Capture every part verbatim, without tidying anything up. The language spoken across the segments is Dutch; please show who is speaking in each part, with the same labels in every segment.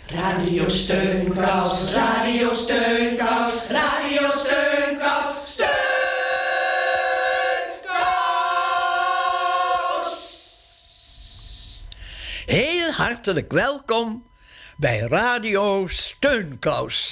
Speaker 1: Radio Steunkous, Radio Steunkous, Radio Steunkous, Steunkous. Heel hartelijk welkom bij Radio Steunkous.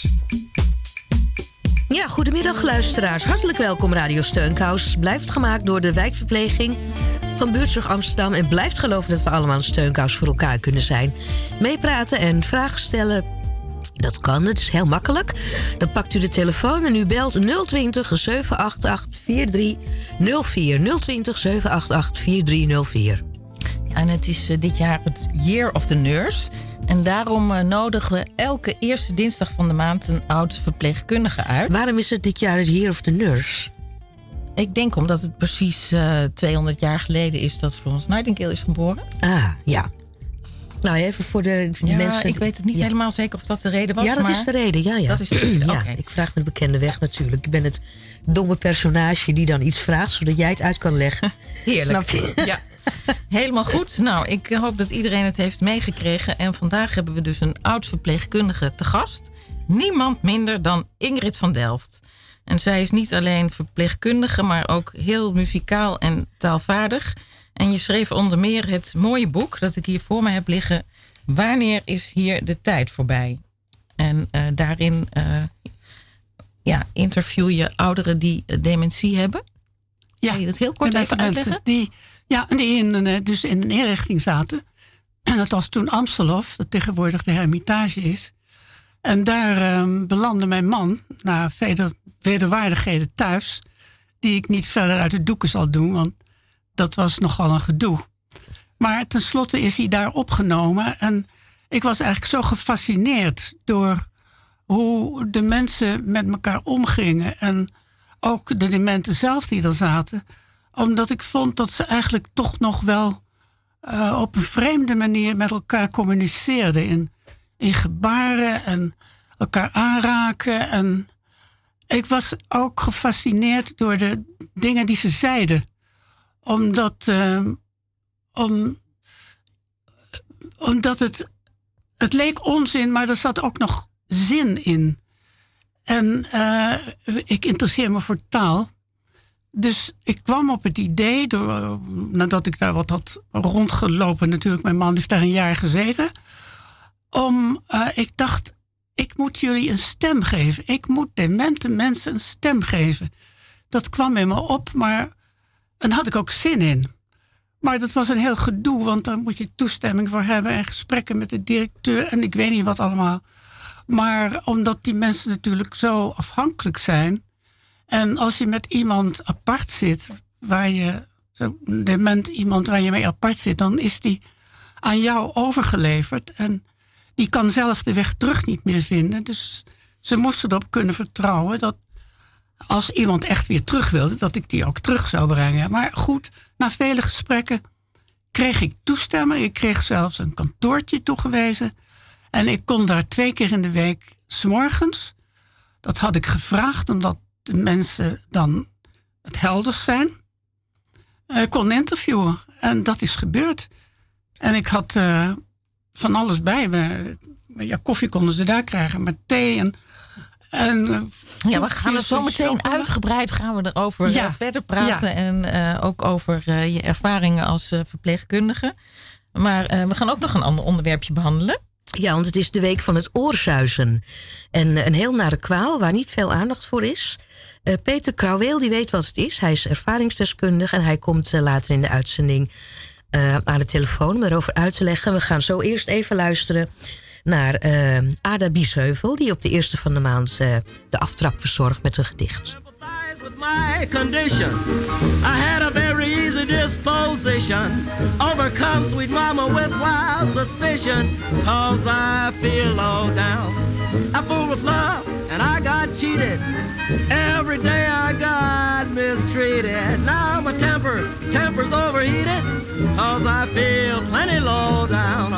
Speaker 2: Ja, goedemiddag luisteraars. Hartelijk welkom Radio Steunkous. Blijft gemaakt door de wijkverpleging van Buurtzorg Amsterdam. En blijft geloven dat we allemaal een steunkous voor elkaar kunnen zijn. Meepraten en vragen stellen, dat kan, het is heel makkelijk. Dan pakt u de telefoon en u belt nul twintig, zeven acht acht, vier drie nul vier. nul twintig, zeven acht acht, vier drie nul vier.
Speaker 3: Ja, en het is uh, dit jaar het Year of the Nurse. En daarom uh, nodigen we elke eerste dinsdag van de maand een oud verpleegkundige uit.
Speaker 2: Waarom is het dit jaar het Year of the Nurse?
Speaker 3: Ik denk omdat het precies uh, tweehonderd jaar geleden is dat Florence Nightingale is geboren.
Speaker 2: Ah, ja. Nou, even voor de
Speaker 3: ja,
Speaker 2: mensen...
Speaker 3: ik weet het niet ja. helemaal zeker of dat de reden was.
Speaker 2: Ja, dat
Speaker 3: maar
Speaker 2: is de reden, ja, ja.
Speaker 3: Dat is de reden,
Speaker 2: ja,
Speaker 3: okay.
Speaker 2: Ik vraag me de bekende weg natuurlijk. Ik ben het domme personage die dan iets vraagt, zodat jij het uit kan leggen.
Speaker 3: Heerlijk.
Speaker 2: Snap je?
Speaker 3: Ja. Helemaal goed. Nou, ik hoop dat iedereen het heeft meegekregen. En vandaag hebben we dus een oud verpleegkundige te gast. Niemand minder dan Ingrid van Delft. En zij is niet alleen verpleegkundige, maar ook heel muzikaal en taalvaardig. En je schreef onder meer het mooie boek dat ik hier voor me heb liggen. Wanneer is hier de tijd voorbij? En uh, daarin uh, ja, interview je ouderen die dementie hebben.
Speaker 4: Ja,
Speaker 3: kan je dat heel kort even uitleggen?
Speaker 4: Die, ja, die in, dus in een inrichting zaten. En dat was toen Amstelhof, dat tegenwoordig de Hermitage is. En daar um, belandde mijn man, na vele wederwaardigheden thuis, die ik niet verder uit de doeken zal doen, want dat was nogal een gedoe. Maar tenslotte is hij daar opgenomen. En ik was eigenlijk zo gefascineerd door hoe de mensen met elkaar omgingen. En ook de dementen zelf die er zaten. Omdat ik vond dat ze eigenlijk toch nog wel uh, op een vreemde manier met elkaar communiceerden. In, in gebaren en elkaar aanraken. En ik was ook gefascineerd door de dingen die ze zeiden. Omdat, uh, om, omdat het, het leek onzin, maar er zat ook nog zin in. En uh, ik interesseer me voor taal. Dus ik kwam op het idee, door, nadat ik daar wat had rondgelopen, natuurlijk, mijn man heeft daar een jaar gezeten. Om, uh, ik dacht, ik moet jullie een stem geven. Ik moet demente mensen een stem geven. Dat kwam in me op, maar en had ik ook zin in. Maar dat was een heel gedoe, want daar moet je toestemming voor hebben en gesprekken met de directeur en ik weet niet wat allemaal. Maar omdat die mensen natuurlijk zo afhankelijk zijn. En als je met iemand apart zit, waar je, zo dement iemand waar je mee apart zit, dan is die aan jou overgeleverd. En die kan zelf de weg terug niet meer vinden. Dus ze moesten erop kunnen vertrouwen dat als iemand echt weer terug wilde, dat ik die ook terug zou brengen. Maar goed, na vele gesprekken kreeg ik toestemming. Ik kreeg zelfs een kantoortje toegewezen. En ik kon daar twee keer in de week 's morgens. Dat had ik gevraagd omdat de mensen dan het helderst zijn. Ik kon interviewen. En dat is gebeurd. En ik had uh, van alles bij me. Ja, koffie konden ze daar krijgen, maar thee en... En, uh,
Speaker 3: ja, we gaan er zo meteen uitgebreid gaan we erover ja. uh, verder praten. Ja. En uh, ook over uh, je ervaringen als uh, verpleegkundige. Maar uh, we gaan ook nog een ander onderwerpje behandelen.
Speaker 2: Ja, want het is de week van het oorsuizen. En uh, een heel nare kwaal waar niet veel aandacht voor is. Uh, Peter Krauweel, die weet wat het is. Hij is ervaringsdeskundige en hij komt uh, later in de uitzending uh, aan de telefoon om erover uit te leggen. We gaan zo eerst even luisteren naar uh, Ada Biesheuvel, die op de eerste van de maand uh, de aftrap verzorgt met een gedicht.
Speaker 5: With my condition, I had a very easy disposition. Overcome sweet mama with wild suspicion, cause I feel low down. I fool with love and I got cheated. Every day I got mistreated. Now my temper, temper's overheated, cause I feel plenty low down.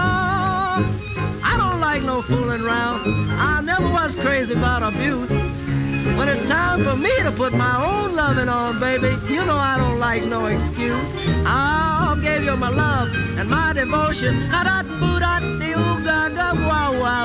Speaker 5: Oh, I don't like no fooling around. I never was crazy about abuse. When it's time for me to put my own loving on, baby, you know I don't like no excuse. I'll give you my love and my devotion. Wow, wow,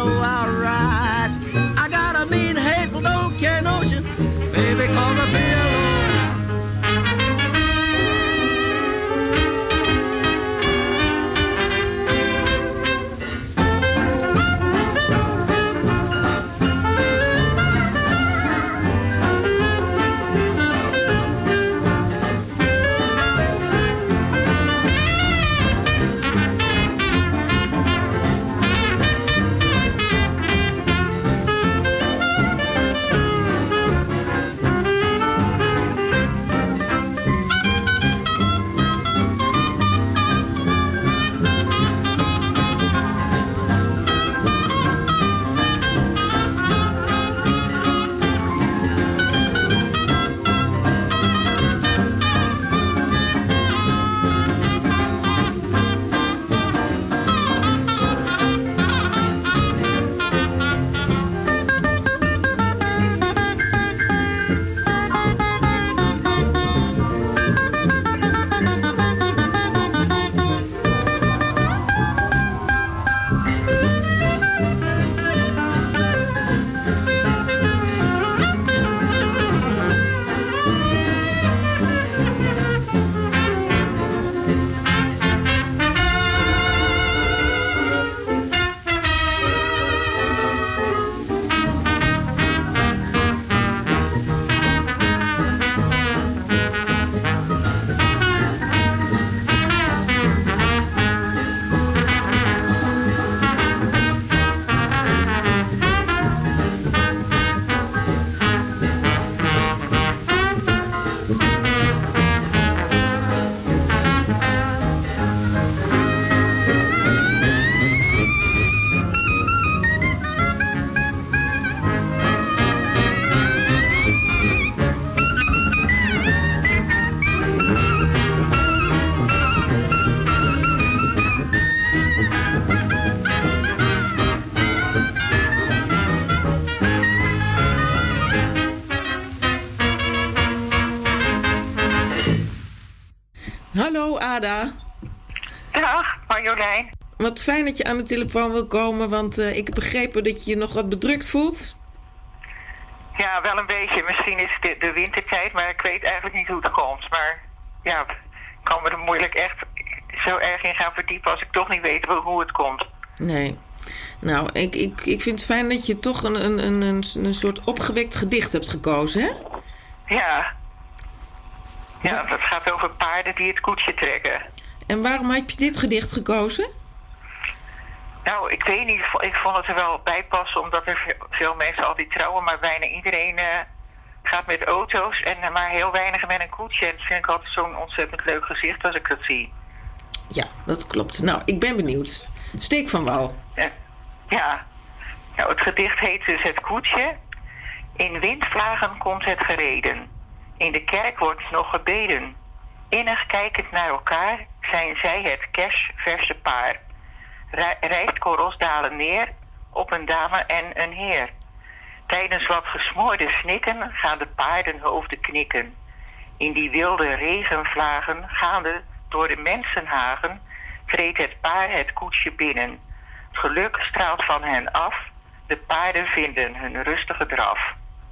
Speaker 3: Ada.
Speaker 6: Dag, Marjolein.
Speaker 3: Wat fijn dat je aan de telefoon wil komen, want uh, ik heb begrepen dat je je nog wat bedrukt voelt.
Speaker 6: Ja, wel een beetje. Misschien is het de, de wintertijd, maar ik weet eigenlijk niet hoe het komt. Maar ja, ik kan me er moeilijk echt zo erg in gaan verdiepen als ik toch niet weet hoe het komt.
Speaker 3: Nee. Nou, ik, ik, ik vind het fijn dat je toch een, een, een, een, een soort opgewekt gedicht hebt gekozen, hè?
Speaker 6: Ja. Ja, dat gaat over paarden die het koetsje trekken.
Speaker 3: En waarom heb je dit gedicht gekozen?
Speaker 6: Nou, ik weet niet. Ik vond het er wel bij passen, omdat er veel mensen altijd trouwen, maar bijna iedereen uh, gaat met auto's en uh, maar heel weinig met een koetsje. En dat vind ik altijd zo'n ontzettend leuk gezicht als ik dat zie.
Speaker 3: Ja, dat klopt. Nou, ik ben benieuwd. Steek van wal.
Speaker 6: Ja. ja. Nou, het gedicht heet dus Het Koetsje. In windvlagen komt het gereden. In de kerk wordt nog gebeden. Innig kijkend naar elkaar zijn zij het kersverse paar. Rijstkorrels dalen neer op een dame en een heer. Tijdens wat gesmoorde snikken gaan de paardenhoofden knikken. In die wilde regenvlagen gaande door de mensenhagen treedt het paar het koetsje binnen. Het geluk straalt van hen af, de paarden vinden hun rustige draf.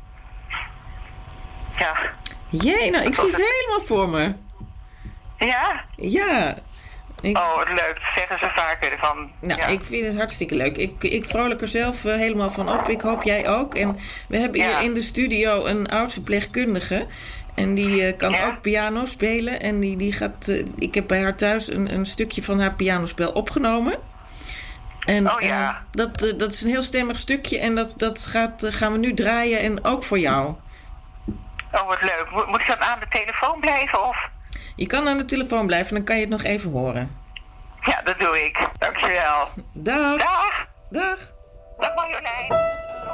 Speaker 6: Ja.
Speaker 3: Jee, nou, ik zie het helemaal voor me.
Speaker 6: Ja?
Speaker 3: Ja. Ik...
Speaker 6: Oh, wat leuk. Zeggen ze vaker van...
Speaker 3: Nou,
Speaker 6: ja.
Speaker 3: ik vind het hartstikke leuk. Ik, ik vrolijk er zelf uh, helemaal van op. Ik hoop jij ook. En we hebben
Speaker 6: ja.
Speaker 3: hier in de studio een oud verpleegkundige. En die uh, kan ja. ook piano spelen. En die, die gaat... Uh, ik heb bij haar thuis een, een stukje van haar pianospel opgenomen. En,
Speaker 6: oh ja.
Speaker 3: Uh, dat, uh, dat is een heel stemmig stukje. En dat, dat gaat, uh, gaan we nu draaien. En ook voor jou.
Speaker 6: Oh, wat leuk. Mo- moet ik dan aan de telefoon blijven of...
Speaker 3: Je kan aan de telefoon blijven, dan kan je het nog even horen.
Speaker 6: Ja, dat doe ik. Dankjewel.
Speaker 3: Dag.
Speaker 6: Dag.
Speaker 3: Dag.
Speaker 6: Dag Marjolein.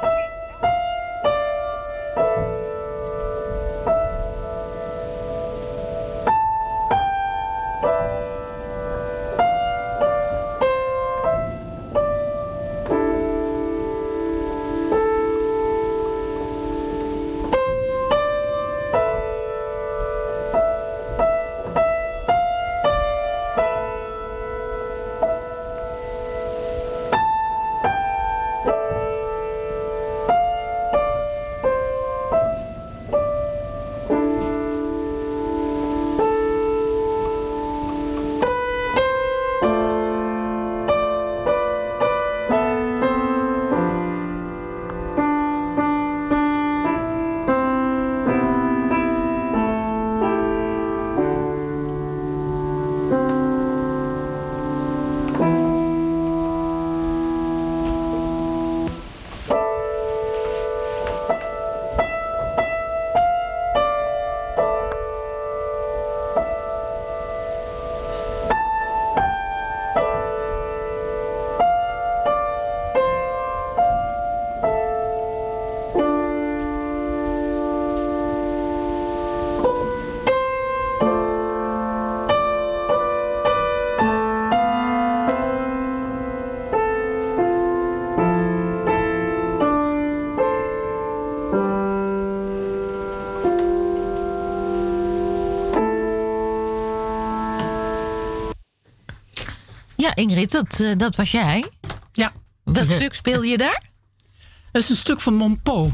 Speaker 3: Ja, Ingrid, dat, uh, dat was jij.
Speaker 4: Ja.
Speaker 3: Welk stuk speel je daar?
Speaker 4: Dat is een stuk van Monpou.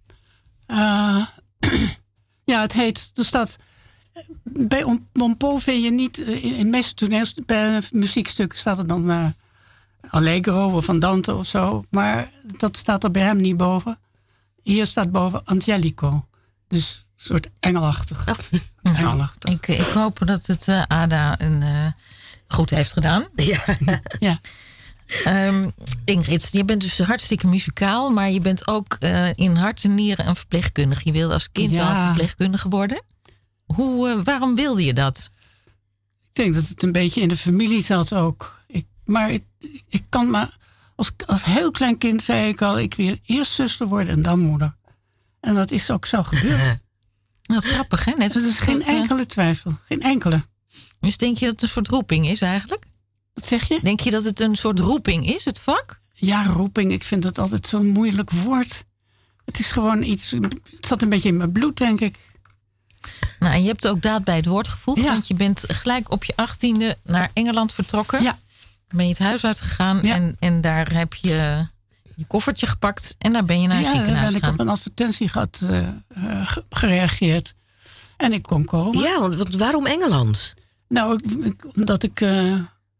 Speaker 4: Uh, ja, het heet... Er staat... Bij Monpou vind je niet... In, in de meeste toneels, bij muziekstukken staat er dan... Uh, Allegro of Andante of zo. Maar dat staat er bij hem niet boven. Hier staat boven Angelico. Dus een soort engelachtig.
Speaker 3: Oh.
Speaker 4: engelachtig.
Speaker 3: Ik, ik hoop dat het uh, Ada een, uh, goed heeft gedaan.
Speaker 4: Ja. ja.
Speaker 3: Um, Ingrid, je bent dus hartstikke muzikaal, maar je bent ook uh, in hart en nieren een verpleegkundige. Je wilde als kind
Speaker 4: ja.
Speaker 3: al verpleegkundige worden. Hoe, uh, waarom wilde je dat?
Speaker 4: Ik denk dat het een beetje in de familie zat ook. Ik, maar ik, ik kan maar... Als, als heel klein kind zei ik al, ik wil eerst zuster worden en dan moeder. En dat is ook zo gebeurd.
Speaker 3: Wat grappig, hè? Net
Speaker 4: dat is geen enkele twijfel. Geen enkele.
Speaker 3: Dus denk je dat het een soort roeping is eigenlijk?
Speaker 4: Wat zeg je?
Speaker 3: Denk je dat het een soort roeping is, het vak?
Speaker 4: Ja, roeping. Ik vind dat altijd zo'n moeilijk woord. Het is gewoon iets... Het zat een beetje in mijn bloed, denk ik.
Speaker 3: Nou en je hebt ook daad bij het woord gevoegd.
Speaker 4: Ja.
Speaker 3: Want je bent gelijk op je achttiende naar Engeland vertrokken.
Speaker 4: Ja.
Speaker 3: Dan ben je het huis uitgegaan.
Speaker 4: Ja.
Speaker 3: En, en daar heb je je koffertje gepakt. En daar ben je naar het
Speaker 4: Ja,
Speaker 3: ziekenhuis
Speaker 4: daar ben ik
Speaker 3: gegaan.
Speaker 4: op een advertentie gehad, uh, uh, gereageerd. En ik kon komen.
Speaker 2: Ja, want wat- waarom Engeland?
Speaker 4: Nou, ik, ik- omdat ik... Uh,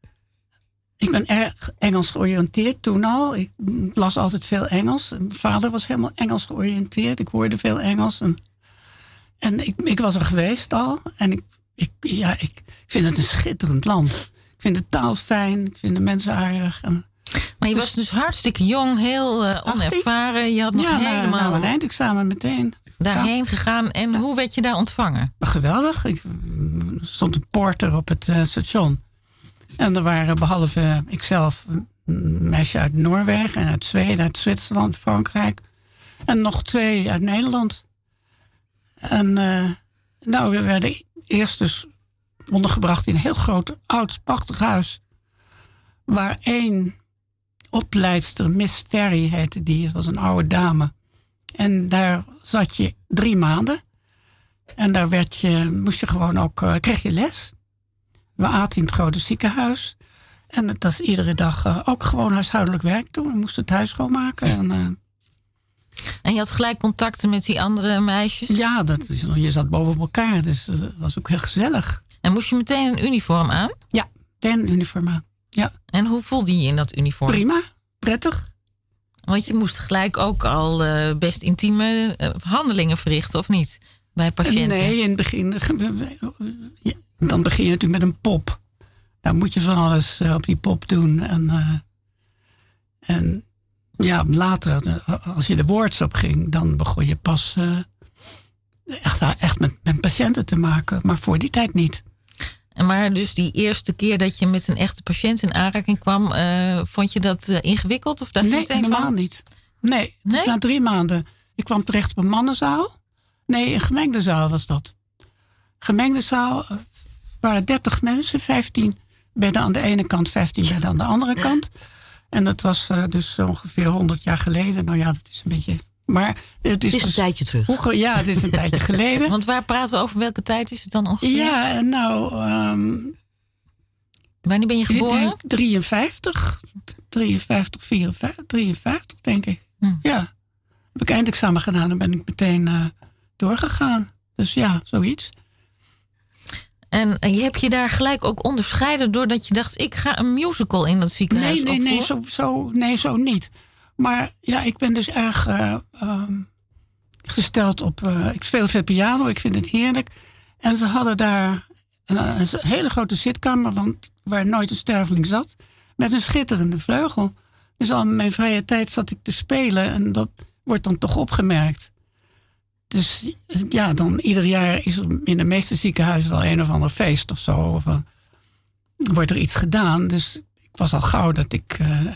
Speaker 4: ik ben erg Engels georiënteerd toen al. Ik las altijd veel Engels. Mijn vader was helemaal Engels georiënteerd. Ik hoorde veel Engels. En, en ik, ik was er geweest al. En ik, ik, ja, ik vind het een schitterend land. Ik vind de taal fijn. Ik vind de mensen aardig. En,
Speaker 3: Maar je
Speaker 4: dus-
Speaker 3: was dus hartstikke jong, heel uh, onervaren. Je had nog
Speaker 4: ja, na,
Speaker 3: helemaal
Speaker 4: na mijn eindexamen meteen.
Speaker 3: daarheen gegaan. En hoe werd je daar ontvangen?
Speaker 4: Geweldig. Ik, er stond een porter op het uh, station. En er waren behalve uh, ikzelf een meisje uit Noorwegen en uit Zweden, uit Zwitserland, Frankrijk. En nog twee uit Nederland. En uh, nou, we werden eerst dus ondergebracht in een heel groot, oud, prachtig huis. Waar één opleidster, Miss Ferry heette die, het was een oude dame. En daar zat je drie maanden. En daar werd je, moest je gewoon ook, uh, kreeg je les. We aten in het grote ziekenhuis. En dat is iedere dag uh, ook gewoon huishoudelijk werk doen. We moesten het huis schoonmaken. En, uh,
Speaker 3: En je had gelijk contacten met die andere meisjes?
Speaker 4: ja, dat is, je zat boven elkaar. Dus uh, dat was ook heel gezellig.
Speaker 3: En moest je meteen een uniform aan?
Speaker 4: Ja, ten uniform aan. Ja,
Speaker 3: En hoe voelde je je in dat uniform?
Speaker 4: prima. Prettig.
Speaker 3: Want je moest gelijk ook al uh, best intieme uh, handelingen verrichten, of niet? Bij patiënten.
Speaker 4: Nee, in het begin... Ja, dan begin je natuurlijk met een pop. Daar moet je van alles uh, op die pop doen. En, uh, en ja, later, als je de woords op ging, dan begon je pas uh, echt, echt met, met patiënten te maken. Maar voor die tijd niet.
Speaker 3: En maar dus die eerste keer dat je met een echte patiënt in aanraking kwam, uh, vond je dat uh, ingewikkeld? Of daar
Speaker 4: Nee,
Speaker 3: meteen
Speaker 4: helemaal
Speaker 3: van?
Speaker 4: niet. Nee,
Speaker 3: Nee?
Speaker 4: dus na drie maanden. Ik kwam terecht op een mannenzaal. Nee, een gemengde zaal was dat. Gemengde zaal uh, waren dertig mensen, vijftien bedden aan de ene kant, vijftien bedden aan de andere kant. En dat was uh, dus ongeveer honderd jaar geleden. Nou ja, dat is een beetje... Maar het is,
Speaker 2: Het is een
Speaker 4: dus
Speaker 2: tijdje terug.
Speaker 4: vroeger, ja, het is een tijdje geleden.
Speaker 3: Want waar praten we over? Welke tijd is het dan ongeveer?
Speaker 4: Ja, en nou, um,
Speaker 3: Wanneer ben je
Speaker 4: ik
Speaker 3: geboren?
Speaker 4: denk drieënvijftig, drieënvijftig, vierenvijftig, drieënfijftig denk ik.
Speaker 3: Hm.
Speaker 4: Ja, heb ik eindexamen gedaan en ben ik meteen uh, doorgegaan. Dus ja, zoiets.
Speaker 3: En uh, je hebt je daar gelijk ook onderscheiden doordat je dacht, ik ga een musical in dat ziekenhuis
Speaker 4: Nee, nee, nee,
Speaker 3: opvoeren?
Speaker 4: zo, zo, nee, zo niet. Maar ja, ik ben dus erg uh, um, gesteld op... Uh, ik speel veel piano, ik vind het heerlijk. En ze hadden daar een, een hele grote zitkamer, want waar nooit een sterveling zat, met een schitterende vleugel. Dus al in mijn vrije tijd zat ik te spelen en dat wordt dan toch opgemerkt. Dus ja, dan ieder jaar is er in de meeste ziekenhuizen wel een of ander feest of zo. Of uh, wordt er iets gedaan. Dus ik was al gauw dat ik... Uh,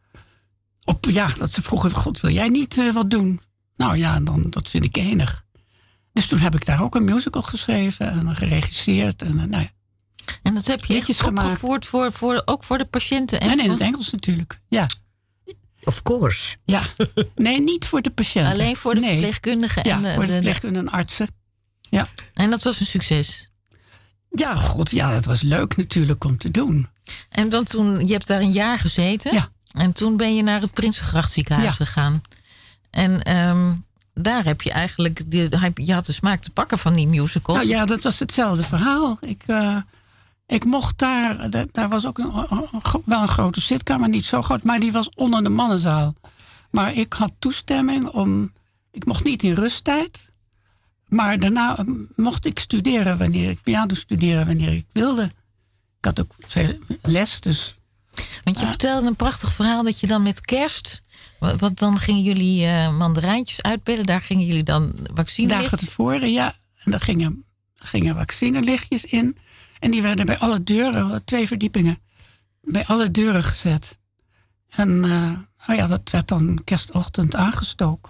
Speaker 4: op, ja, dat ze vroegen, God, wil jij niet uh, wat doen? Nou ja, dan, dat vind ik enig. Dus toen heb ik daar ook een musical geschreven en geregisseerd. En, uh, nou ja.
Speaker 3: En dat heb je
Speaker 4: Liedjes
Speaker 3: echt
Speaker 4: gemaakt.
Speaker 3: opgevoerd voor, voor, ook voor de patiënten?
Speaker 4: En in
Speaker 3: voor-
Speaker 4: het Engels natuurlijk, ja.
Speaker 2: Of course.
Speaker 4: Ja, nee, niet voor de patiënten.
Speaker 3: Alleen voor de
Speaker 4: nee.
Speaker 3: verpleegkundigen?
Speaker 4: Ja,
Speaker 3: en de,
Speaker 4: voor de
Speaker 3: de-
Speaker 4: verpleegkundigen en artsen. Ja.
Speaker 3: En dat was een succes?
Speaker 4: Ja, god, ja, dat was leuk natuurlijk om te doen.
Speaker 3: En dan toen, je hebt daar een jaar gezeten.
Speaker 4: Ja.
Speaker 3: En toen ben je naar het Prinsengracht ziekenhuis
Speaker 4: Ja.
Speaker 3: gegaan. En ehm, daar heb je eigenlijk, de, je had de smaak te pakken van die musicals.
Speaker 4: Nou ja, dat was hetzelfde verhaal. Ik, uh, ik mocht daar, da- daar was ook een, een- wel een grote zitkamer, niet zo groot, maar die was onder de mannenzaal. Maar ik had toestemming om, ik mocht niet in rusttijd, maar daarna um, mocht ik studeren wanneer ik piano studeren wanneer ik wilde. Ik had ook veel les, dus
Speaker 3: Want je vertelde een prachtig verhaal dat je dan met kerst, wat, wat dan gingen jullie uh, mandarijntjes uitbellen, daar gingen jullie dan vaccine
Speaker 4: dagen tevoren, ja. En daar gingen, gingen vaccinelichtjes in. En die werden bij alle deuren, twee verdiepingen, bij alle deuren gezet. En uh, nou ja, dat werd dan kerstochtend aangestoken.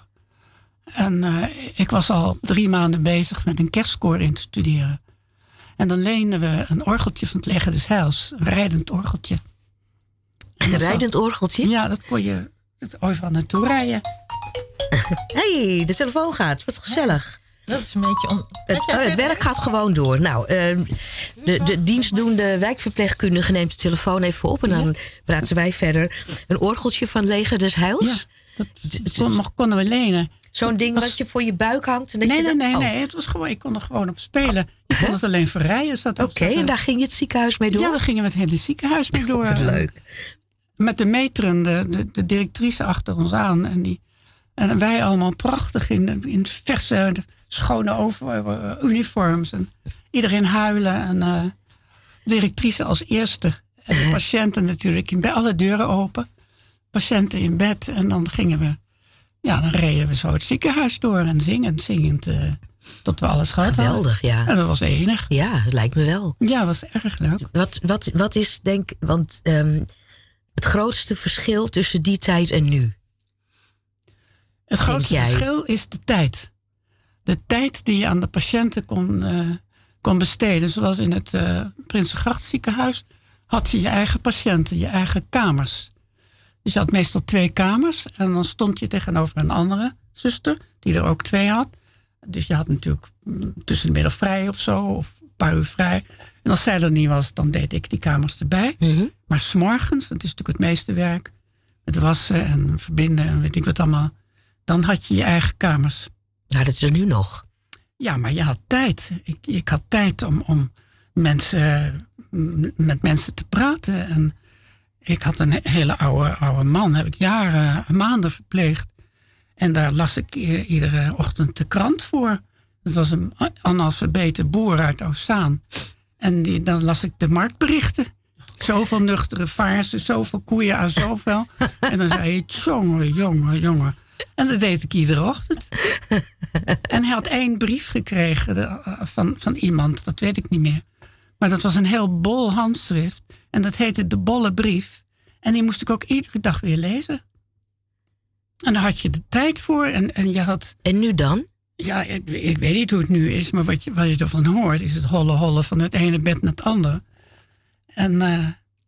Speaker 4: En uh, ik was al drie maanden bezig met een kerstkoor in te studeren. En dan leenden we een orgeltje van het Leger des Heils, een rijdend orgeltje. En
Speaker 2: Een
Speaker 4: dat
Speaker 2: rijdend orgeltje?
Speaker 4: zat- Ja, dat kon je overal naartoe rijden.
Speaker 2: Hé, hey, de telefoon gaat. Wat gezellig.
Speaker 3: Dat is een beetje om.
Speaker 2: Het, oh, het werk gaat gewoon door. Nou, uh, de, de dienstdoende wijkverpleegkundige neemt de telefoon even op en dan ja. praten wij verder. Een orgeltje van Leger des Heils.
Speaker 4: Ja, dat, dat kon, konden we lenen.
Speaker 2: Zo'n ding
Speaker 4: was...
Speaker 2: wat je voor je buik hangt. En dat
Speaker 4: nee,
Speaker 2: je
Speaker 4: nee,
Speaker 2: dat...
Speaker 4: nee,
Speaker 2: oh.
Speaker 4: nee. Het was gewoon, ik kon er gewoon op spelen. Je kon huh? het alleen verrijden.
Speaker 2: Oké, okay, en daar ging je het ziekenhuis mee door?
Speaker 4: Ja, daar gingen we het hele ziekenhuis mee door.
Speaker 2: Oh, wat leuk.
Speaker 4: Met de matron, de, de, de directrice achter ons aan. En, die, en wij allemaal prachtig in, in verse, schone over, uh, uniforms. En iedereen huilen. En uh, de directrice als eerste. En de patiënten natuurlijk in bed, alle deuren open. Patiënten in bed. En dan gingen we, ja, dan reden we zo het ziekenhuis door. En zingend, zingend, uh, tot we alles gehad hadden.
Speaker 2: Geweldig, ja.
Speaker 4: En dat was enig.
Speaker 2: Ja, dat lijkt me wel.
Speaker 4: Ja, dat was erg leuk.
Speaker 2: Wat, wat, wat is, denk want um, het grootste verschil tussen die tijd en nu?
Speaker 4: Het grootste
Speaker 2: jij?
Speaker 4: verschil is de tijd. De tijd die je aan de patiënten kon, uh, kon besteden. Zoals in het uh, Prinsengracht ziekenhuis had je je eigen patiënten, je eigen kamers. Dus je had meestal twee kamers. En dan stond je tegenover een andere zuster, die er ook twee had. Dus je had natuurlijk tussen de middag vrij of zo, of een paar uur vrij. En als zij er niet was, dan deed ik die kamers erbij. Mm-hmm. Maar 's morgens, dat is natuurlijk het meeste werk, met wassen en verbinden en weet ik wat allemaal, dan had je je eigen kamers.
Speaker 2: Nou, dat is nu nog.
Speaker 4: Ja, maar je had tijd. Ik, ik had tijd om, om mensen, met mensen te praten. En ik had een hele oude, oude man, heb ik jaren, maanden verpleegd. En daar las ik iedere ochtend de krant voor. Het was een analfabete boer uit Oostzaan. En die, dan las ik de marktberichten. Zoveel nuchtere vaarzen, zoveel koeien aan zoveel. En dan zei hij, jongen, jongen, jongen. En dat deed ik iedere ochtend. En hij had één brief gekregen de, van, van iemand, dat weet ik niet meer. Maar dat was een heel bol handschrift. En dat heette de bolle brief. En die moest ik ook iedere dag weer lezen. En daar had je de tijd voor. En, en, je had,
Speaker 2: en nu dan?
Speaker 4: Ja, ik, ik weet niet hoe het nu is. Maar wat je, wat je ervan hoort is het holle holle van het ene bed naar het andere. En... Uh,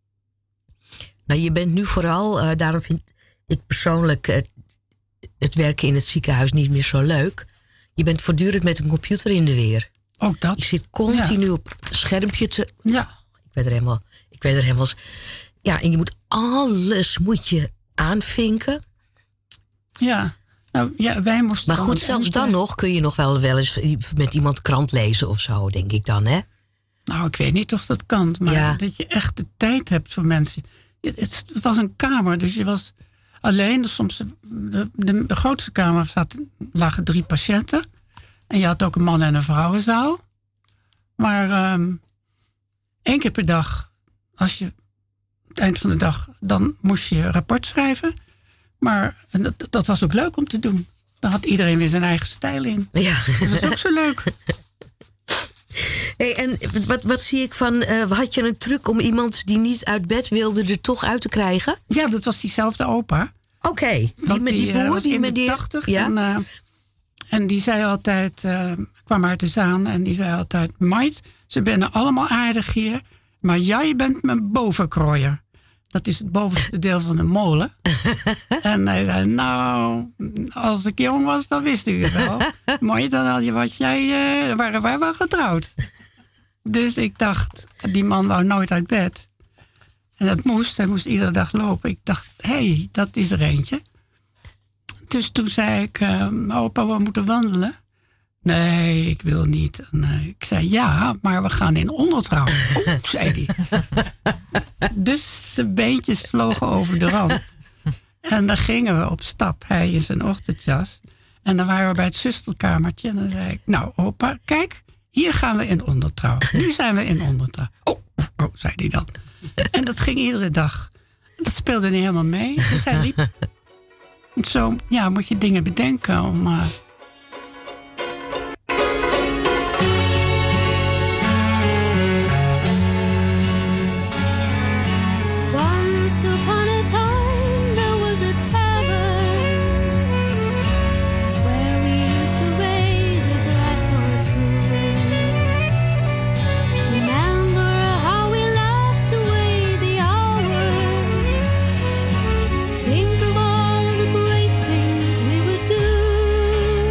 Speaker 2: nou, je bent nu vooral, uh, daarom vind ik persoonlijk uh, het werken in het ziekenhuis niet meer zo leuk. Je bent voortdurend met een computer in de weer.
Speaker 4: Ook dat.
Speaker 2: Je zit continu ja. op een schermpje te...
Speaker 4: Ja.
Speaker 2: Ik weet er helemaal... Ik weet er helemaal... Ja, en je moet alles moet je aanvinken.
Speaker 4: Ja. Nou, ja, wij moesten...
Speaker 2: Maar goed, zelfs ente... dan nog kun je nog wel, wel eens met iemand krant lezen of zo, denk ik dan, hè?
Speaker 4: Nou, ik weet niet of dat kan. Maar ja. dat je echt de tijd hebt voor mensen. Het was een kamer, dus je was alleen. Dus soms de, de, de grootste kamer zaten, lagen drie patiënten. En je had ook een man- en een vrouwenzaal. Maar um, één keer per dag, als je het eind van de dag, dan moest je rapport schrijven. Maar dat, dat was ook leuk om te doen. Dan had iedereen weer zijn eigen stijl in.
Speaker 2: Ja.
Speaker 4: Dat was ook zo leuk.
Speaker 2: Hey, en wat, wat zie ik van... Uh, had je een truc om iemand die niet uit bed wilde er toch uit te krijgen?
Speaker 4: Ja, dat was diezelfde opa.
Speaker 2: Oké. Okay. Die, die, die boer?
Speaker 4: Uh, was
Speaker 2: die
Speaker 4: in
Speaker 2: met
Speaker 4: de
Speaker 2: die
Speaker 4: tachtig.
Speaker 2: Ja?
Speaker 4: En, uh, en die zei altijd... Uh, kwam uit de Zaan en die zei altijd... Meid, ze zijn allemaal aardig hier... maar jij bent mijn bovenkroier. Dat is het bovenste deel van de molen. En hij zei, nou, als ik jong was, dan wist u het wel. Mooi, dan had je wat jij... Uh, waren wij wel getrouwd. Dus ik dacht, die man wou nooit uit bed. En dat moest, hij moest iedere dag lopen. Ik dacht, hé, hey, dat is er eentje. Dus toen zei ik, uh, opa, we moeten wandelen. Nee, ik wil niet. En, uh, ik zei, ja, maar we gaan in ondertrouw. Oh, zei hij. Dus zijn beentjes vlogen over de rand. En dan gingen we op stap. Hij in zijn ochtendjas. En dan waren we bij het zusterkamertje. En dan zei ik, nou opa, kijk, hier gaan we in ondertrouw. Nu zijn we in ondertrouw. Oh, oh, zei hij dan. En dat ging iedere dag. Dat speelde niet helemaal mee. Dus hij liep. En zo, ja, moet je dingen bedenken om... Uh,
Speaker 7: Think of all the great things we would do.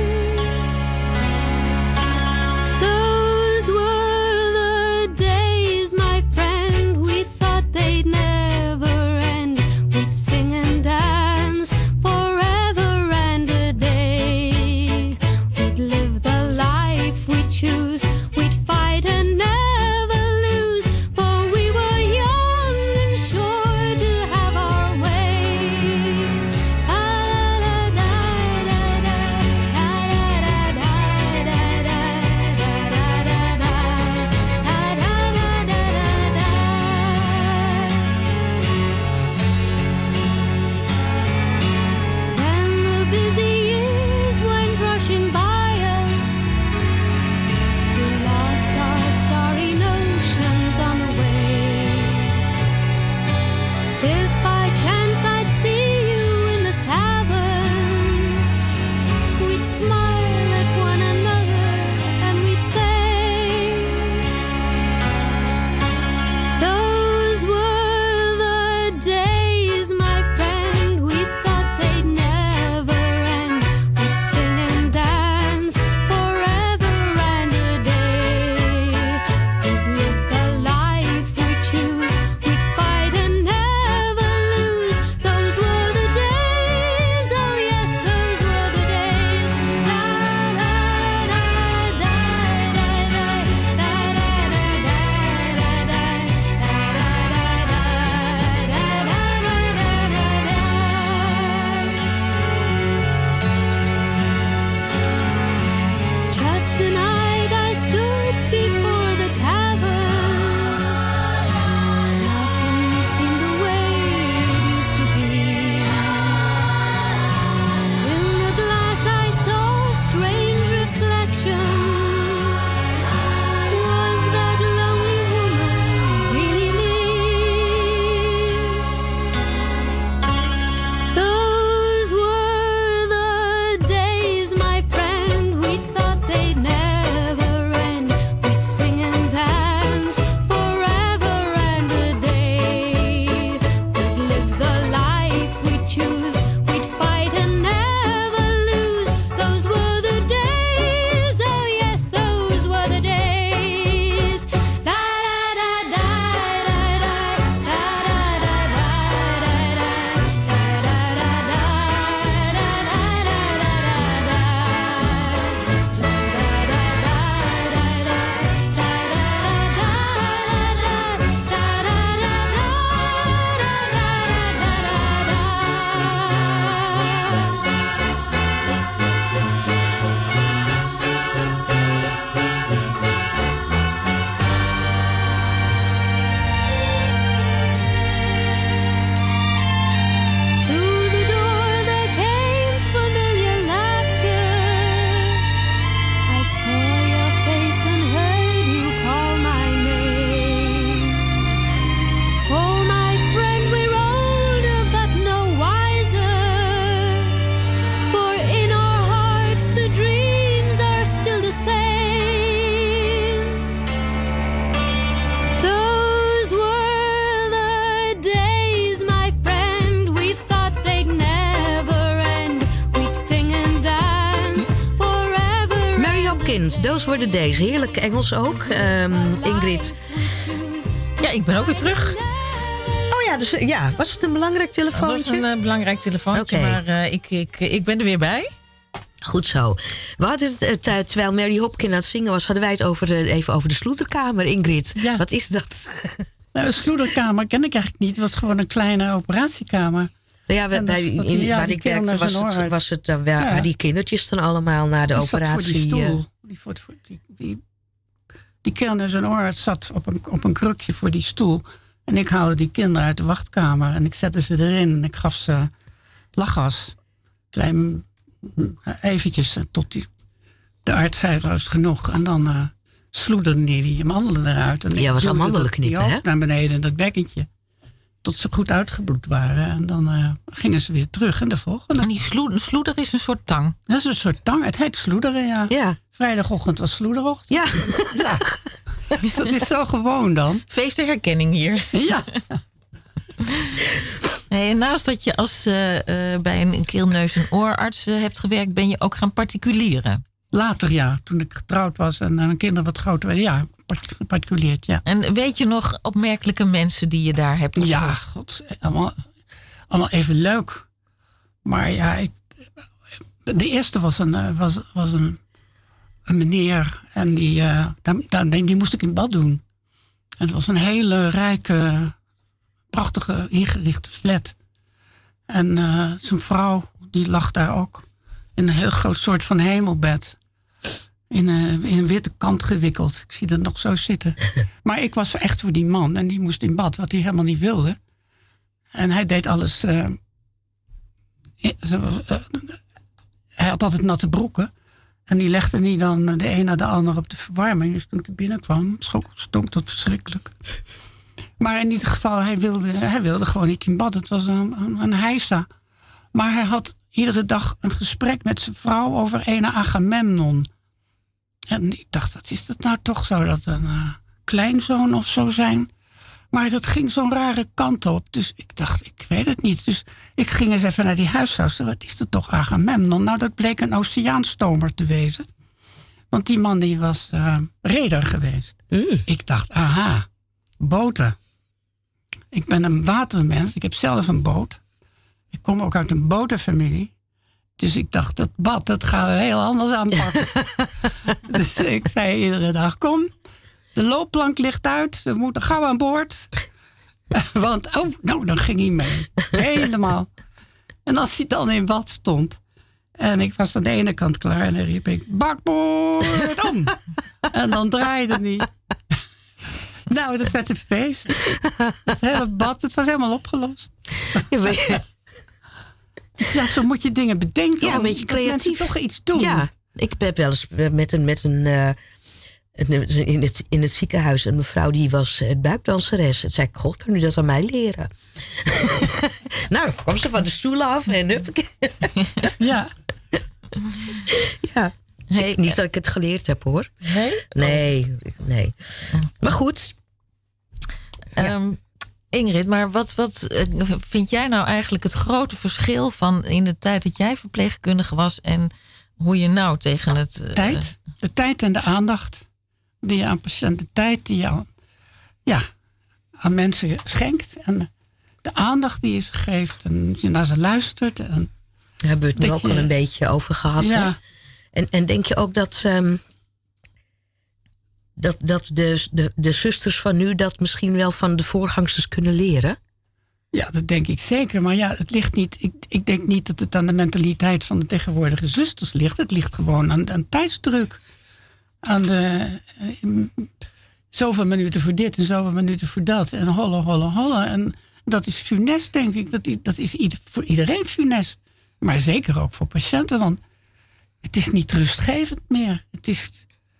Speaker 2: Hopkins, Those Were The Days. Heerlijk Engels ook. Um, Ingrid.
Speaker 3: Ja, ik ben ook weer terug.
Speaker 2: Oh ja, dus ja, was het een belangrijk telefoontje?
Speaker 3: Het was een uh, belangrijk telefoontje, okay. maar uh, ik, ik, ik ben er weer bij.
Speaker 2: Goed zo. We hadden het, uh, terwijl Mary Hopkins aan het zingen was, hadden wij het over, uh, even over de sloederkamer, Ingrid. Ja. Wat is dat?
Speaker 4: Nou, een sloederkamer ken ik eigenlijk niet. Het was gewoon een kleine operatiekamer.
Speaker 2: Ja, bij, bij, in, in, ja, waar ik werkte was het, was het uh, waar, ja. waar die kindertjes dan allemaal na de die operatie...
Speaker 4: Die stoel. Uh, die, voor, voor, die, die, die keel in zijn oor zat op een, op een krukje voor die stoel. En ik haalde die kinderen uit de wachtkamer. En ik zette ze erin. En ik gaf ze lachgas. Klein, eventjes tot die, de arts zei, dat is genoeg. En dan uh, sloederde die, die amandelen eruit. En
Speaker 2: ja, was amandelen knippen, hè?
Speaker 4: Naar beneden in dat bekkentje. Tot ze goed uitgebloed waren. En dan uh, gingen ze weer terug in de volgende.
Speaker 3: En die sloeder, sloeder is een soort tang?
Speaker 4: Dat is een soort tang. Het heet sloederen, ja.
Speaker 2: ja.
Speaker 4: Vrijdagochtend was sloederochtend.
Speaker 2: Ja.
Speaker 4: ja. Dat is zo gewoon dan.
Speaker 3: Feest de herkenning hier.
Speaker 4: Ja.
Speaker 3: Hey, naast dat je als uh, uh, bij een keel, neus en oorarts uh, hebt gewerkt, ben je ook gaan particulieren?
Speaker 4: Later ja, toen ik getrouwd was en mijn kinderen wat groter werden. Ja, geparticuleerd, ja.
Speaker 3: En weet je nog opmerkelijke mensen die je daar hebt ontmoet?
Speaker 4: Ja, god, allemaal, allemaal even leuk. Maar ja, ik, de eerste was een, was, was een, een meneer en die, uh, die, die moest ik in bad doen. En het was een hele rijke, prachtige, ingerichte flat. En uh, zijn vrouw, die lag daar ook in een heel groot soort van hemelbed. In een, in een witte kant gewikkeld. Ik zie dat nog zo zitten. Maar ik was echt voor die man. En die moest in bad, wat hij helemaal niet wilde. En hij deed alles... Uh, uh, hij had altijd natte broeken. En die legde hij dan de een na de ander op de verwarming. Dus toen ik er binnenkwam, stonk dat verschrikkelijk. Maar in ieder geval, hij wilde, hij wilde gewoon niet in bad. Het was een, een, een heisa. Maar hij had iedere dag een gesprek met zijn vrouw over ene Agamemnon. En ik dacht, wat is dat nou toch? Zou dat een uh, kleinzoon of zo zijn? Maar dat ging zo'n rare kant op. Dus ik dacht, ik weet het niet. Dus ik ging eens even naar die huisarts. Wat is dat toch, Agamemnon? Nou, dat bleek een oceaanstomer te wezen. Want die man die was uh, reder geweest. Mm. Ik dacht, aha, boten. Ik ben een watermens. Ik heb zelf een boot. Ik kom ook uit een botenfamilie. Dus ik dacht, dat bad, dat gaan we heel anders aanpakken. Dus ik zei iedere dag, kom, de loopplank ligt uit. We moeten gauw aan boord. Want, oh, nou, dan ging hij mee. Helemaal. En als hij dan in bad stond. En ik was aan de ene kant klaar. En dan riep ik, bakboord om. En dan draaide hij. Nou, dat werd een feest. Het hele bad, het was helemaal opgelost. Ja, zo moet je dingen bedenken.
Speaker 2: Ja, een beetje creatief.
Speaker 4: Toch iets doen.
Speaker 2: Ja, ik heb wel eens met een, met een uh, in, het, in het ziekenhuis een mevrouw die was uh, buikdanseres. En zei ik, god, kan u dat aan mij leren? Nou, dan kwam ze van de stoel af en huppakee.
Speaker 4: Ja.
Speaker 2: Ja. Hey, niet dat ik het geleerd heb, hoor.
Speaker 3: Nee?
Speaker 2: Nee, nee. Maar goed.
Speaker 3: Ja. Um, Ingrid, maar wat, wat uh, vind jij nou eigenlijk het grote verschil van in de tijd dat jij verpleegkundige was en hoe je nou tegen het... Uh,
Speaker 4: tijd. De tijd en de aandacht die je aan patiënten, de tijd die je aan, ja, aan mensen schenkt en de aandacht die je ze geeft en je naar ze luistert. En
Speaker 2: daar hebben we het nu ook je, al een beetje over gehad.
Speaker 4: Ja.
Speaker 2: Hè? En, en denk je ook dat... Um, Dat, dat de, de, de zusters van nu dat misschien wel van de voorgangsters kunnen leren?
Speaker 4: Ja, dat denk ik zeker. Maar ja, het ligt niet. Ik, ik denk niet dat het aan de mentaliteit van de tegenwoordige zusters ligt. Het ligt gewoon aan, aan tijdsdruk. Aan de uh, zoveel minuten voor dit en zoveel minuten voor dat. En holle, holle, holle. En dat is funest, denk ik. Dat is, dat is ieder, voor iedereen funest. Maar zeker ook voor patiënten. Want het is niet rustgevend meer. Het is...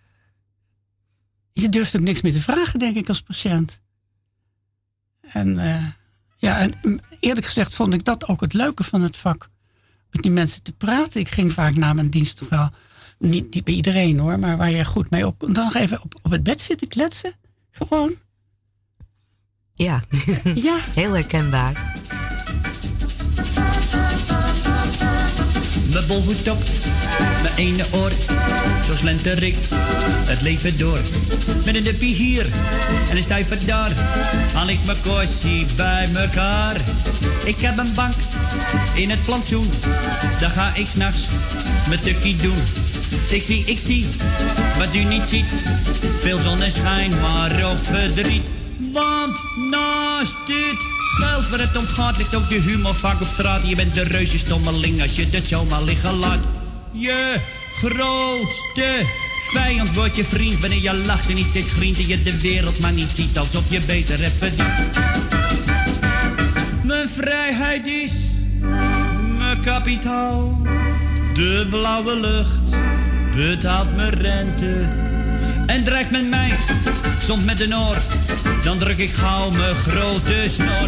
Speaker 4: Je durft ook niks meer te vragen, denk ik, als patiënt. En, uh, ja, en eerlijk gezegd vond ik dat ook het leuke van het vak. Met die mensen te praten. Ik ging vaak na mijn dienst toch wel, niet, niet bij iedereen hoor, maar waar je goed mee op... Dan even op, op het bed zitten kletsen. Gewoon.
Speaker 2: Ja,
Speaker 4: ja.
Speaker 2: Heel herkenbaar.
Speaker 7: The bolhoed op, mijn ene oor. Zo slenter ik het leven door. Met een duppie hier en een stuiver daar. Haal ik mijn kossie bij mekaar. Ik heb een bank in het plantsoen. Daar ga ik s'nachts mijn tukkie doen. Ik zie, ik zie wat u niet ziet. Veel zonneschijn, maar ook verdriet. Want naast dit geld waar het om gaat, ligt ook de humor vaak op straat. Je bent de reuze stommeling als je het zomaar liggen laat. Je grootste vijand wordt je vriend wanneer je lacht en niet zit grient en je de wereld maar niet ziet alsof je beter hebt verdiend. Mijn vrijheid is mijn kapitaal. De blauwe lucht betaalt mijn rente en dreigt met mij soms met een oor. Dan druk ik gauw mijn grote snor.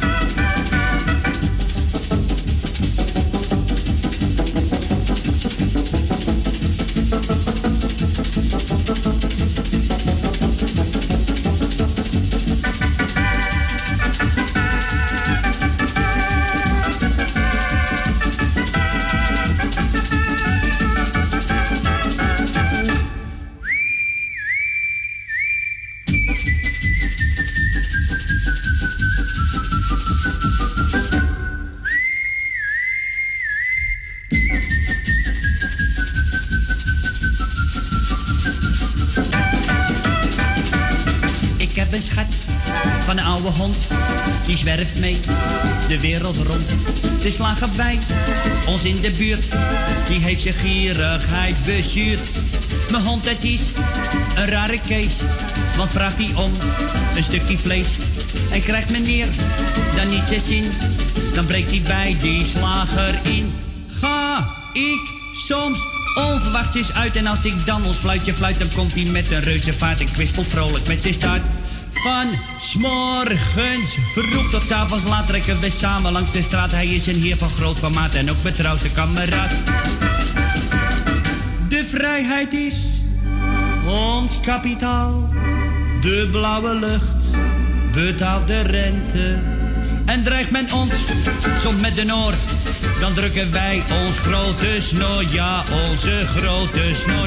Speaker 7: Een schat van een oude hond, die zwerft mee de wereld rond. De slager bij ons in de buurt, die heeft zijn gierigheid bezuurd. Mijn hond, het is een rare kees, want vraagt hij om een stukje vlees. En krijgt meneer dan niet zijn zin, dan breekt hij bij die slager in. Ga ik soms onverwachts eens uit en als ik dan ons fluitje fluit, dan komt hij met een reuzenvaart en kwispelt vrolijk met zijn staart. Van 's morgens vroeg tot 's avonds laat trekken we samen langs de straat. Hij is een heer van groot formaat en ook betrouwde kameraad. De vrijheid is ons kapitaal. De blauwe lucht betaalt de rente. En dreigt men ons soms met de oor, dan drukken wij ons grote snor. Ja, onze grote snor.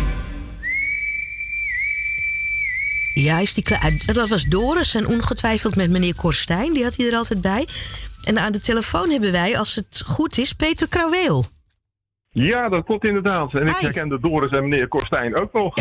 Speaker 2: Ja, is die klaar? Dat was Doris en ongetwijfeld met meneer Korstijn. Die had hij er altijd bij. En aan de telefoon hebben wij, als het goed is, Peter Krauweel.
Speaker 8: Ja, dat klopt inderdaad. En ik
Speaker 2: Hi.
Speaker 8: herkende Doris en meneer Korstijn ook nog.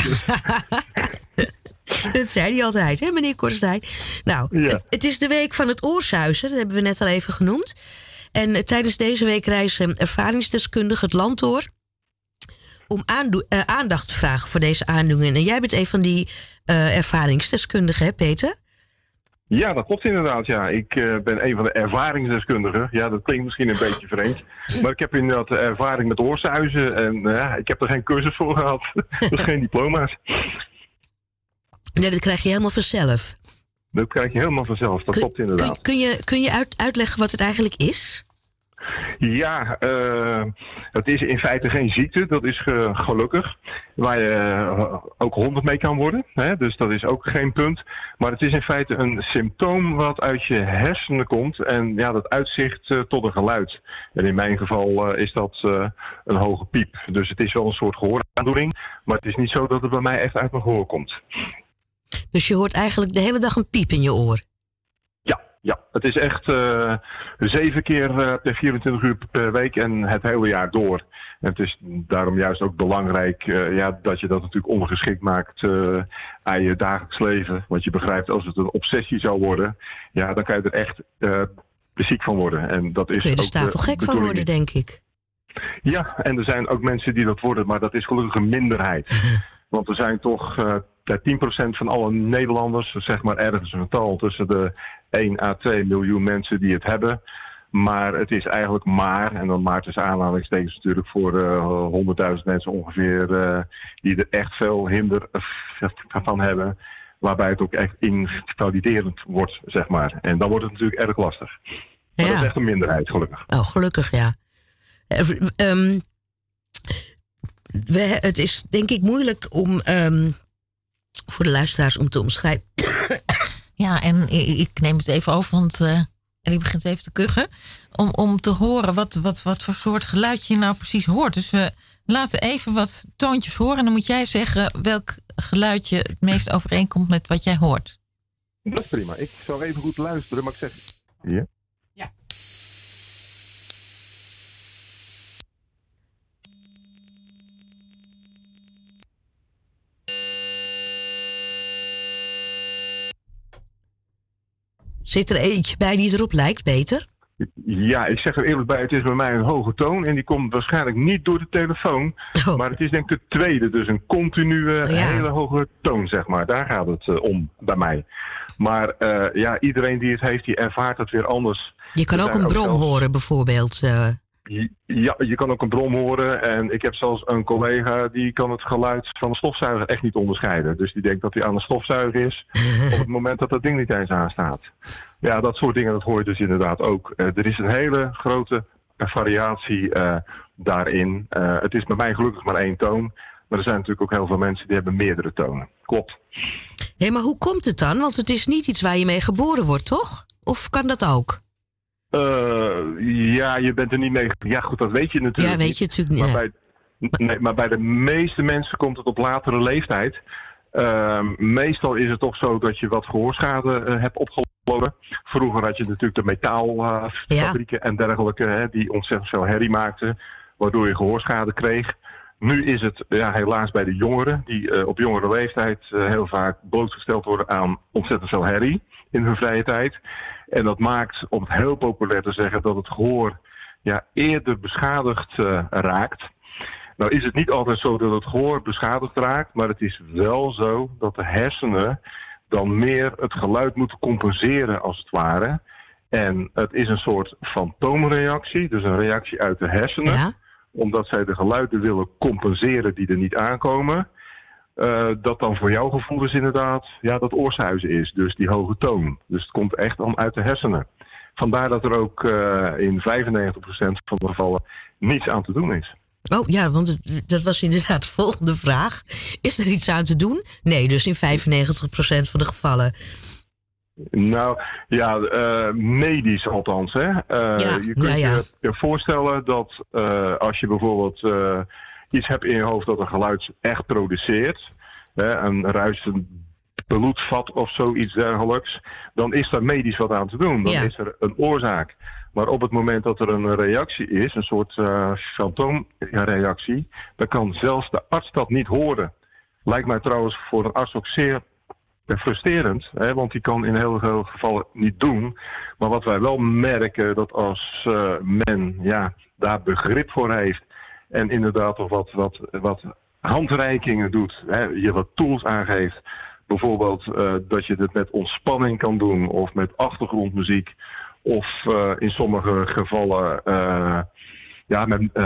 Speaker 2: Dat zei hij altijd, hè, meneer Korstijn? Nou,
Speaker 8: Ja.
Speaker 2: het, het is de week van het oorsuizen. Dat hebben we net al even genoemd. En uh, tijdens deze week reizen ervaringsdeskundigen het land door om aando- uh, aandacht te vragen voor deze aandoeningen. En jij bent een van die uh, ervaringsdeskundigen, hè, Peter?
Speaker 8: Ja, dat klopt inderdaad. Ja. Ik uh, ben een van de ervaringsdeskundigen. Ja, dat klinkt misschien een beetje vreemd. Maar ik heb inderdaad ervaring met oorsuizen. En uh, ja, ik heb er geen cursus voor gehad. Dus geen diploma's.
Speaker 2: Nee, dat krijg je helemaal vanzelf.
Speaker 8: Dat krijg je helemaal vanzelf. Dat
Speaker 2: Kun,
Speaker 8: klopt inderdaad.
Speaker 2: kun, kun je, kun je uit, uitleggen wat het eigenlijk is?
Speaker 8: Ja, uh, het is in feite geen ziekte, dat is ge- gelukkig. Waar je uh, ook honderd mee kan worden, hè? Dus dat is ook geen punt. Maar het is in feite een symptoom wat uit je hersenen komt en ja, dat uitzicht uh, tot een geluid. En in mijn geval uh, is dat uh, een hoge piep. Dus het is wel een soort gehooraandoening, maar het is niet zo dat het bij mij echt uit mijn gehoor komt.
Speaker 2: Dus je hoort eigenlijk de hele dag een piep in je oor?
Speaker 8: Ja, het is echt uh, zeven keer uh, per vierentwintig uur per week en het hele jaar door. En het is daarom juist ook belangrijk uh, ja, dat je dat natuurlijk ongeschikt maakt uh, aan je dagelijks leven. Want je begrijpt, als het een obsessie zou worden, ja, dan kan je er echt uh, ziek van worden. En dat is
Speaker 2: kun je er
Speaker 8: ook
Speaker 2: stapelgek van worden, denk ik.
Speaker 8: Ja, en er zijn ook mensen die dat worden, maar dat is gelukkig een minderheid. Want er zijn toch uh, tien procent van alle Nederlanders, zeg maar ergens een getal tussen de één à twee miljoen mensen die het hebben. Maar het is eigenlijk maar, en dan maar tussen aanhalingstekens natuurlijk voor uh, honderdduizend mensen ongeveer, uh, die er echt veel hinder van hebben. Waarbij het ook echt invaliderend wordt, zeg maar. En dan wordt het natuurlijk erg lastig. Maar
Speaker 2: Ja.
Speaker 8: dat is echt een minderheid, gelukkig.
Speaker 2: Oh, gelukkig, ja. Uh, um, we, het is denk ik moeilijk om um, voor de luisteraars om te omschrijven.
Speaker 3: Ja, en ik neem het even over, want uh, En die begint even te kuchen. Om, om te horen wat, wat, wat voor soort geluidje je nou precies hoort. Dus we laten even wat toontjes horen. En dan moet jij zeggen welk geluidje het meest overeenkomt met wat jij hoort.
Speaker 8: Dat is prima. Ik zal even goed luisteren, maar ik zeg... Hier.
Speaker 3: Ja.
Speaker 2: Zit er eentje bij die erop lijkt, beter?
Speaker 8: Ja, ik zeg er eerlijk bij, het is bij mij een hoge toon. En die komt waarschijnlijk niet door de telefoon.
Speaker 2: Oh.
Speaker 8: Maar het is denk ik de tweede. Dus een continue,
Speaker 2: Oh, ja.
Speaker 8: hele hoge toon, zeg maar. Daar gaat het uh, om bij mij. Maar uh, ja, iedereen die het heeft, die ervaart het weer anders.
Speaker 2: Je kan
Speaker 8: Er
Speaker 2: ook
Speaker 8: zijn
Speaker 2: een brom
Speaker 8: zelfs-
Speaker 2: horen, bijvoorbeeld. Uh,
Speaker 8: Ja, je kan ook een brom horen. En ik heb zelfs een collega die kan het geluid van een stofzuiger echt niet onderscheiden. Dus die denkt dat hij aan het stofzuigen is op het moment dat dat ding niet eens aanstaat. Ja, dat soort dingen, dat hoor je dus inderdaad ook. Uh, er is een hele grote variatie uh, daarin. Uh, het is bij mij gelukkig maar één toon. Maar er zijn natuurlijk ook heel veel mensen die hebben meerdere tonen. Klopt.
Speaker 2: Hé, maar hoe komt het dan? Want het is niet iets waar je mee geboren wordt, toch? Of kan dat ook?
Speaker 8: Uh, ja, je bent er niet mee. Ja, goed, dat weet je natuurlijk
Speaker 2: Ja, weet je
Speaker 8: niet.
Speaker 2: natuurlijk niet.
Speaker 8: Maar bij, nee, maar bij de meeste mensen komt het op latere leeftijd. Uh, meestal is het toch zo dat je wat gehoorschade uh, hebt opgelopen. Vroeger had je natuurlijk de metaalfabrieken uh, ja. en dergelijke, hè, die ontzettend veel herrie maakten, waardoor je gehoorschade kreeg. Nu is het ja, helaas bij de jongeren, die uh, op jongere leeftijd uh, heel vaak blootgesteld worden aan ontzettend veel herrie in hun vrije tijd. En dat maakt, om het heel populair te zeggen, dat het gehoor ja, eerder beschadigd uh, raakt. Nou is het niet altijd zo dat het gehoor beschadigd raakt, maar het is wel zo dat de hersenen dan meer het geluid moeten compenseren als het ware. En het is een soort fantoomreactie, dus een reactie uit de hersenen.
Speaker 2: Ja?
Speaker 8: Omdat zij de geluiden willen compenseren die er niet aankomen. Uh, dat dan voor jouw gevoel dus inderdaad ja, dat oorsuizen is. Dus die hoge toon. Dus het komt echt dan uit de hersenen. Vandaar dat er ook uh, in vijfennegentig procent van de gevallen niets aan te doen is.
Speaker 2: Oh ja, want het, dat was inderdaad de volgende vraag. Is er iets aan te doen? Nee, dus in vijfennegentig procent van de gevallen.
Speaker 8: Nou, ja, uh, medisch althans. Hè? Uh,
Speaker 2: Ja,
Speaker 8: je kunt
Speaker 2: ja, ja.
Speaker 8: je, je voorstellen dat uh, als je bijvoorbeeld uh, iets hebt in je hoofd dat een geluid echt produceert, hè, een ruisend bloedvat of zoiets dergelijks, dan is daar medisch wat aan te doen. Dan
Speaker 2: Ja.
Speaker 8: is er een oorzaak. Maar op het moment dat er een reactie is, een soort uh, fantoomreactie, dan kan zelfs de arts dat niet horen. Lijkt mij trouwens voor een arts ook zeer frustrerend, hè, want die kan in heel veel gevallen niet doen. Maar wat wij wel merken, dat als uh, men ja, daar begrip voor heeft en inderdaad nog wat, wat, wat handreikingen doet, hè, je wat tools aangeeft, bijvoorbeeld uh, dat je het met ontspanning kan doen of met achtergrondmuziek of uh, in sommige gevallen uh, ja, met uh,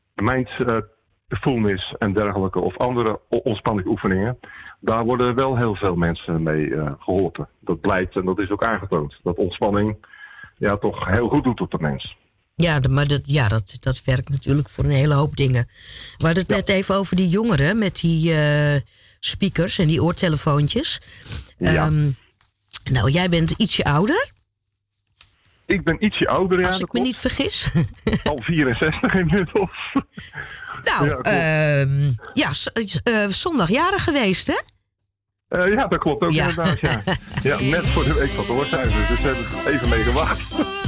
Speaker 8: mindfulness en dergelijke of andere ontspanningsoefeningen. Daar worden wel heel veel mensen mee uh, geholpen. Dat blijkt en dat is ook aangetoond. Dat ontspanning ja, toch heel goed doet op de mens.
Speaker 2: Ja, de, maar dat, ja dat, dat werkt natuurlijk voor een hele hoop dingen. We hadden het
Speaker 8: Ja.
Speaker 2: net even over die jongeren met die uh, speakers en die oortelefoontjes.
Speaker 8: Ja.
Speaker 2: Um, nou, jij bent ietsje ouder,
Speaker 8: Ik ben ietsje ouder, ja,
Speaker 2: als
Speaker 8: dat
Speaker 2: ik me
Speaker 8: klopt.
Speaker 2: niet vergis.
Speaker 8: Al vierenzestig inmiddels.
Speaker 2: Nou,
Speaker 8: Ja, klopt.
Speaker 2: uh, ja, z- uh, zondag jarig geweest, hè?
Speaker 8: Uh, ja, dat klopt ook
Speaker 2: Ja.
Speaker 8: inderdaad, ja. Ja, net voor de week van de oorsuizen, dus we hebben even mee gewacht.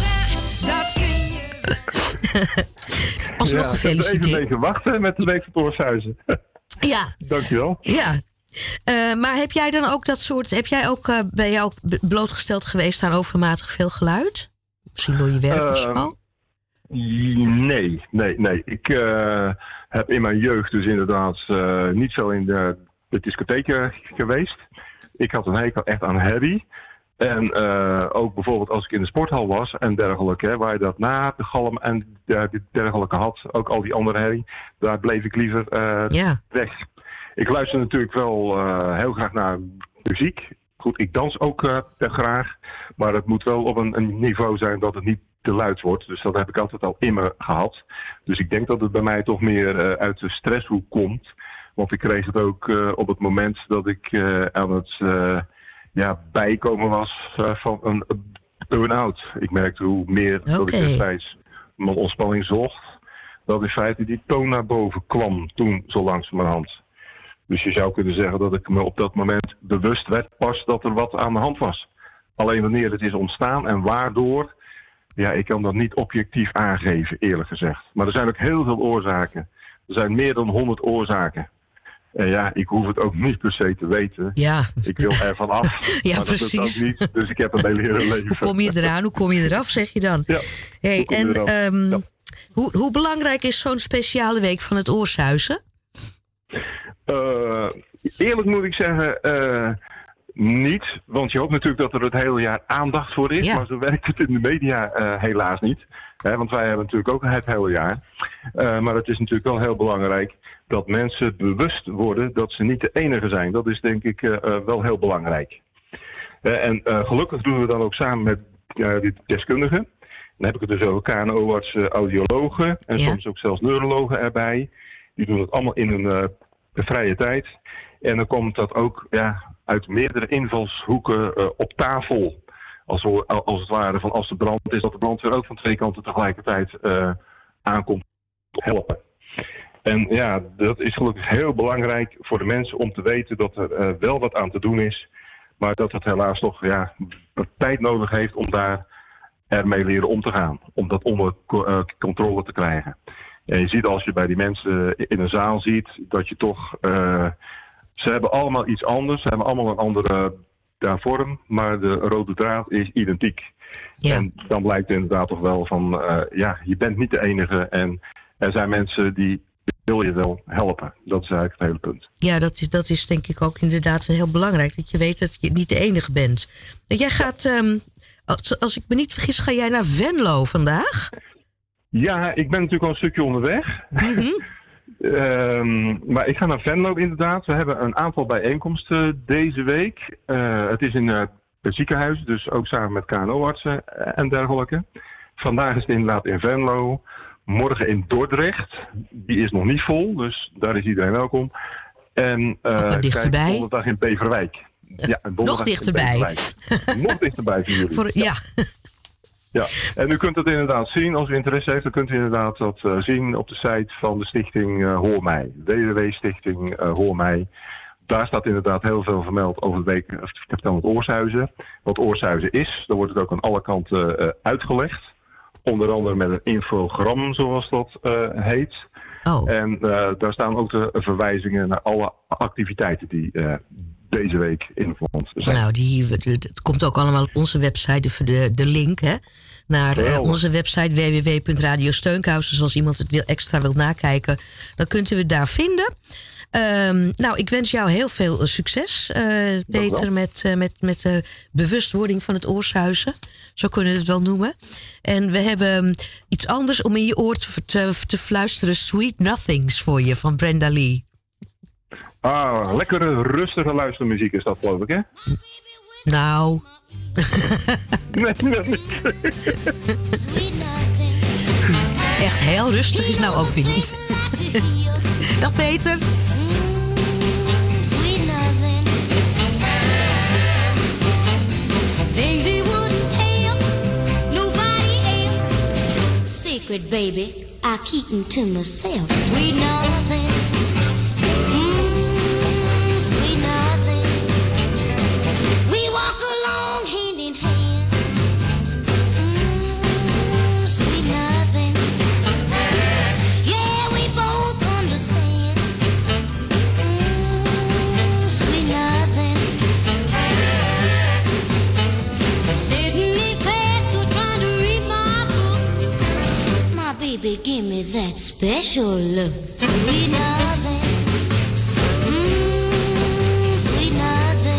Speaker 2: Alsnog
Speaker 8: Ja, ik heb er even
Speaker 2: gefeliciteerd.
Speaker 8: mee gewacht hè, met de week van de oorsuizen.
Speaker 2: Ja,
Speaker 8: Dankjewel.
Speaker 2: ja. Uh, maar heb jij dan ook dat soort... Heb jij ook, uh, ben jij ook b- blootgesteld geweest aan overmatig veel geluid? Misschien door je werk of
Speaker 8: Uh,
Speaker 2: zo?
Speaker 8: Nee, nee, nee. Ik uh, heb in mijn jeugd dus inderdaad uh, niet zo in de, de discotheken geweest. Ik had een hekel echt aan herrie. En uh, ook bijvoorbeeld als ik in de sporthal was en dergelijke, hè, waar je dat na de galm en de, dergelijke had, ook al die andere herrie, daar bleef ik liever uh,
Speaker 2: Ja.
Speaker 8: weg. Ik luister natuurlijk wel uh, heel graag naar muziek. Goed, ik dans ook uh, graag, maar het moet wel op een, een niveau zijn dat het niet te luid wordt. Dus dat heb ik altijd al in me gehad. Dus ik denk dat het bij mij toch meer uh, uit de stresshoek komt. Want ik kreeg het ook uh, op het moment dat ik uh, aan het uh, ja, bijkomen was uh, van een burn-out. Ik merkte hoe meer
Speaker 2: Oké.
Speaker 8: dat ik destijds mijn ontspanning zocht, dat in feite die toon naar boven kwam toen zo langzamerhand. Dus je zou kunnen zeggen dat ik me op dat moment bewust werd pas dat er wat aan de hand was. Alleen wanneer het is ontstaan en waardoor, ja, ik kan dat niet objectief aangeven, eerlijk gezegd. Maar er zijn ook heel veel oorzaken. Er zijn meer dan honderd oorzaken. En ja, ik hoef het ook niet per se te weten.
Speaker 2: Ja.
Speaker 8: Ik wil er van af.
Speaker 2: Ja,
Speaker 8: maar
Speaker 2: precies.
Speaker 8: dat is ook niet, dus ik heb een hele leven.
Speaker 2: Hoe kom je eraan? Hoe kom je eraf, zeg je dan?
Speaker 8: Ja,
Speaker 2: Hey,
Speaker 8: hoe kom je
Speaker 2: en
Speaker 8: eraf?
Speaker 2: ehm,
Speaker 8: Ja.
Speaker 2: hoe, hoe belangrijk is zo'n speciale week van het Oorsuizen?
Speaker 8: Uh, eerlijk moet ik zeggen, uh, niet. Want je hoopt natuurlijk dat er het hele jaar aandacht voor is.
Speaker 2: Ja.
Speaker 8: Maar zo werkt het in de media uh, helaas niet. Hè, want wij hebben natuurlijk ook het hele jaar. Uh, maar het is natuurlijk wel heel belangrijk dat mensen bewust worden dat ze niet de enige zijn. Dat is denk ik uh, uh, wel heel belangrijk. Uh, en uh, gelukkig doen we dan ook samen met uh, die deskundigen. Dan heb ik het dus over K N O-artsen, audiologen en
Speaker 2: Ja.
Speaker 8: soms ook zelfs neurologen erbij. Die doen het allemaal in een uh, vrije tijd. En dan komt dat ook ja, uit meerdere invalshoeken uh, op tafel. Als, als het ware van als de brand is, dat de brandweer ook van twee kanten tegelijkertijd uh, aankomt helpen. En ja, dat is gelukkig heel belangrijk voor de mensen om te weten dat er uh, wel wat aan te doen is. Maar dat het helaas toch ja, tijd nodig heeft om daar ermee leren om te gaan. Om dat onder uh, controle te krijgen. En je ziet als je bij die mensen in een zaal ziet, dat je toch... Uh, ze hebben allemaal iets anders. Ze hebben allemaal een andere uh, vorm. Maar de rode draad is identiek.
Speaker 2: Ja.
Speaker 8: En dan blijkt inderdaad toch wel van... Uh, ja, je bent niet de enige. En er zijn mensen die wil je wel helpen. Dat is eigenlijk het hele punt.
Speaker 2: Ja, dat is, dat is denk ik ook inderdaad heel belangrijk. Dat je weet dat je niet de enige bent. En jij gaat, um, als, als ik me niet vergis, ga jij naar Venlo vandaag?
Speaker 8: Ja, ik ben natuurlijk al een stukje onderweg.
Speaker 2: Mm-hmm.
Speaker 8: um, maar ik ga naar Venlo inderdaad. We hebben een aantal bijeenkomsten deze week. Uh, het is in uh, het ziekenhuis, dus ook samen met K N O-artsen en dergelijke. Vandaag is het inderdaad in Venlo. Morgen in Dordrecht. Die is nog niet vol, dus daar is iedereen welkom. En uh,
Speaker 2: maar dichterbij.
Speaker 8: kijk, donderdag in Beverwijk. Ja,
Speaker 2: Nog dichterbij.
Speaker 8: Nog dichterbij voor jullie.
Speaker 2: Voor, ja.
Speaker 8: Ja, en u kunt het inderdaad zien, als u interesse heeft, dan kunt u inderdaad dat uh, zien op de site van de stichting uh, Hoor Mij. w w w stichting uh, Hoor Mij. Daar staat inderdaad heel veel vermeld over de week, of ik heb het dan het Oorsuizen. Wat Oorsuizen is, dan wordt het ook aan alle kanten uh, uitgelegd. Onder andere met een infogram, zoals dat uh, heet.
Speaker 2: Oh.
Speaker 8: En uh, daar staan ook de verwijzingen naar alle activiteiten die uh, deze week in verband zijn.
Speaker 2: Nou, die, het komt ook allemaal op onze website, de, de link hè, naar uh, onze website w w w punt radio steunkous. Dus als iemand het wil, extra wil nakijken, dan kunt u het daar vinden. Um, nou, ik wens jou heel veel succes, uh, Peter, met, uh, met, met de bewustwording van het Oorsuizen. Zo kunnen we het wel noemen. En we hebben um, iets anders om in je oor te, te, te fluisteren. Sweet Nothings voor je, van Brenda Lee.
Speaker 8: Ah, lekkere, rustige luistermuziek is dat, geloof ik, hè?
Speaker 2: Nou...
Speaker 8: nee, nee.
Speaker 2: Echt heel rustig is nou ook weer niet. Dag Peter.
Speaker 9: Things he wouldn't tell nobody else. Secret, baby, I keep them to myself. Sweet nothing. Mm, sweet nothing. We walk along hand in hand. Mm, sweet nothing. Yeah, we both understand. Mm, sweet nothing. Sitting in class or trying to read my book. My baby, give me that special look. Sweet nothing. Mm, sweet nothing.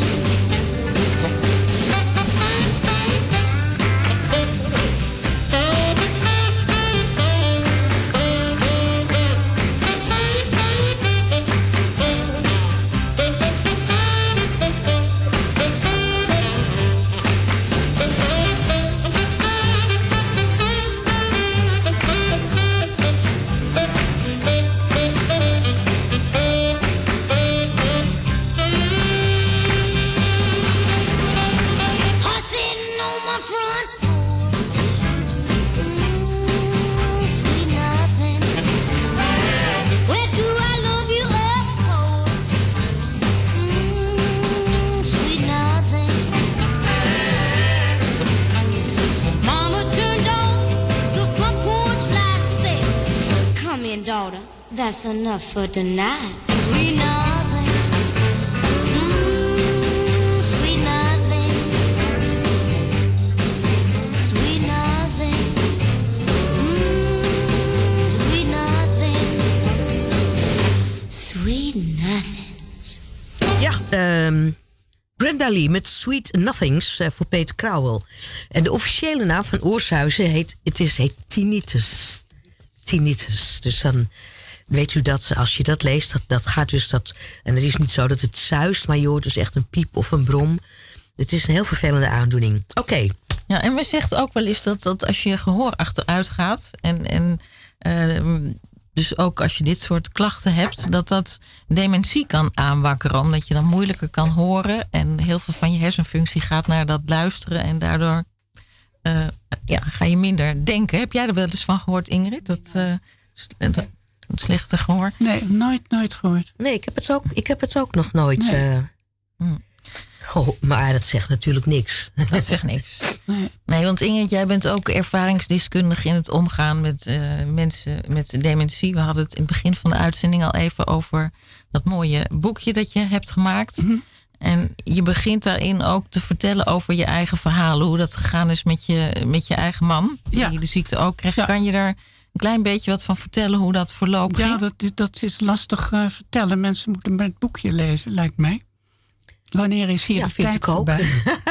Speaker 9: that's enough for tonight. Sweet nothing. Mm, sweet nothing. Sweet nothing. Mm, sweet nothing. Sweet nothings.
Speaker 2: Ja, um, Brenda Lee met Sweet Nothings uh, voor Peter Crowell. En de officiële naam van Oorsuizen heet, het is, heet tinnitus. Tinnitus. Dus dan weet u dat als je dat leest, dat, dat gaat dus dat... En het is niet zo dat het zuist, maar je hoort dus echt een piep of een brom. Het is een heel vervelende aandoening. Oké. Okay.
Speaker 3: Ja, en men zegt ook wel eens dat, dat als je gehoor achteruit gaat... en, en uh, dus ook als je dit soort klachten hebt... dat dat dementie kan aanwakkeren. Omdat je dan moeilijker kan horen... en heel veel van je hersenfunctie gaat naar dat luisteren... en daardoor uh, ja, ga je minder denken. Heb jij er wel eens van gehoord, Ingrid? Dat, uh, dat slechte gehoor?
Speaker 4: Nee, nooit, nooit gehoord.
Speaker 2: Nee, ik heb het ook, ik heb het ook nog nooit... Nee. Uh, hm. Goh, maar dat zegt natuurlijk niks.
Speaker 3: Dat zegt niks. Nee, nee, want Ingrid, jij bent ook ervaringsdeskundig in het omgaan met uh, mensen met dementie. We hadden het in het begin van de uitzending al even over dat mooie boekje dat je hebt gemaakt. Mm-hmm. En je begint daarin ook te vertellen over je eigen verhalen. Hoe dat gegaan is met je, met je eigen man. Ja. Die de ziekte ook kreeg. Ja. Kan je daar een klein beetje wat van vertellen hoe dat verloopt?
Speaker 4: Ja, dat, dat is lastig uh, vertellen. Mensen moeten met het boekje lezen, lijkt mij. Wanneer is hier
Speaker 2: ja,
Speaker 4: de
Speaker 2: vind
Speaker 4: tijd
Speaker 2: ik ook.
Speaker 4: voorbij?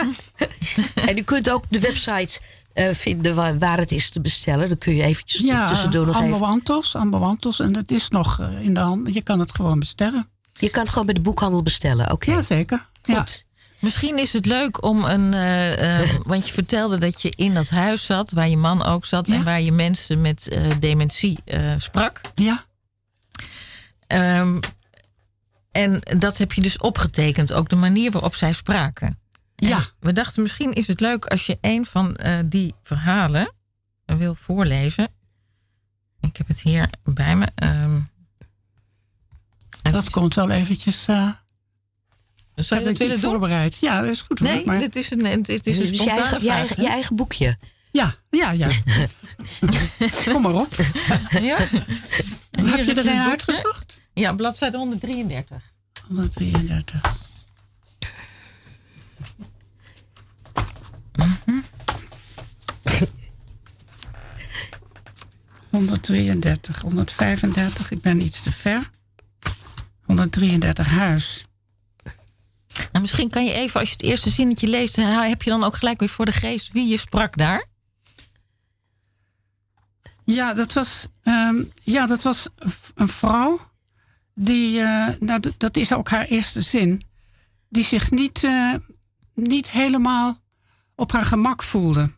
Speaker 2: En u kunt ook de website uh, vinden waar, waar het is te bestellen. Dan kun je eventjes
Speaker 4: ja,
Speaker 2: tussendoor nog
Speaker 4: Amboantos,
Speaker 2: even...
Speaker 4: Amboantos. En het is nog uh, in de hand. Je kan het gewoon bestellen.
Speaker 2: Je kan het gewoon bij de boekhandel bestellen, oké. Okay.
Speaker 4: Ja, zeker. Ja.
Speaker 3: Misschien is het leuk om een... Uh, uh, want je vertelde dat je in dat huis zat... waar je man ook zat... Ja. En waar je mensen met uh, dementie uh, sprak.
Speaker 4: Ja.
Speaker 3: Um, En dat heb je dus opgetekend, ook de manier waarop zij spraken.
Speaker 4: Ja.
Speaker 3: En we dachten, misschien is het leuk als je een van uh, die verhalen wil voorlezen. Ik heb het hier bij me. Um,
Speaker 4: dat komt wel eventjes... Uh,
Speaker 3: Zou je dat willen doen?
Speaker 4: Voorbereid. Ja, dat is goed. Hoor,
Speaker 3: nee,
Speaker 4: maar...
Speaker 3: dit is een, het is een
Speaker 2: dus
Speaker 3: spontane
Speaker 2: je eigen,
Speaker 3: vraag.
Speaker 2: Je eigen, je eigen boekje.
Speaker 4: Ja, ja, ja. Kom maar op.
Speaker 3: Ja.
Speaker 4: Heb je er een uitgezocht?
Speaker 3: Ja, bladzijde honderddrieëndertig.
Speaker 4: honderddrieëndertig. Mm-hmm. honderddrieëndertig, honderdvijfendertig. Ik ben iets te ver. honderddrieëndertig, huis.
Speaker 3: Nou, misschien kan je even, als je het eerste zinnetje leest... heb je dan ook gelijk weer voor de geest wie je sprak daar?
Speaker 4: Ja, dat was, um, ja, dat was een vrouw... die, uh, nou, d- dat is ook haar eerste zin... die zich niet, uh, niet helemaal op haar gemak voelde.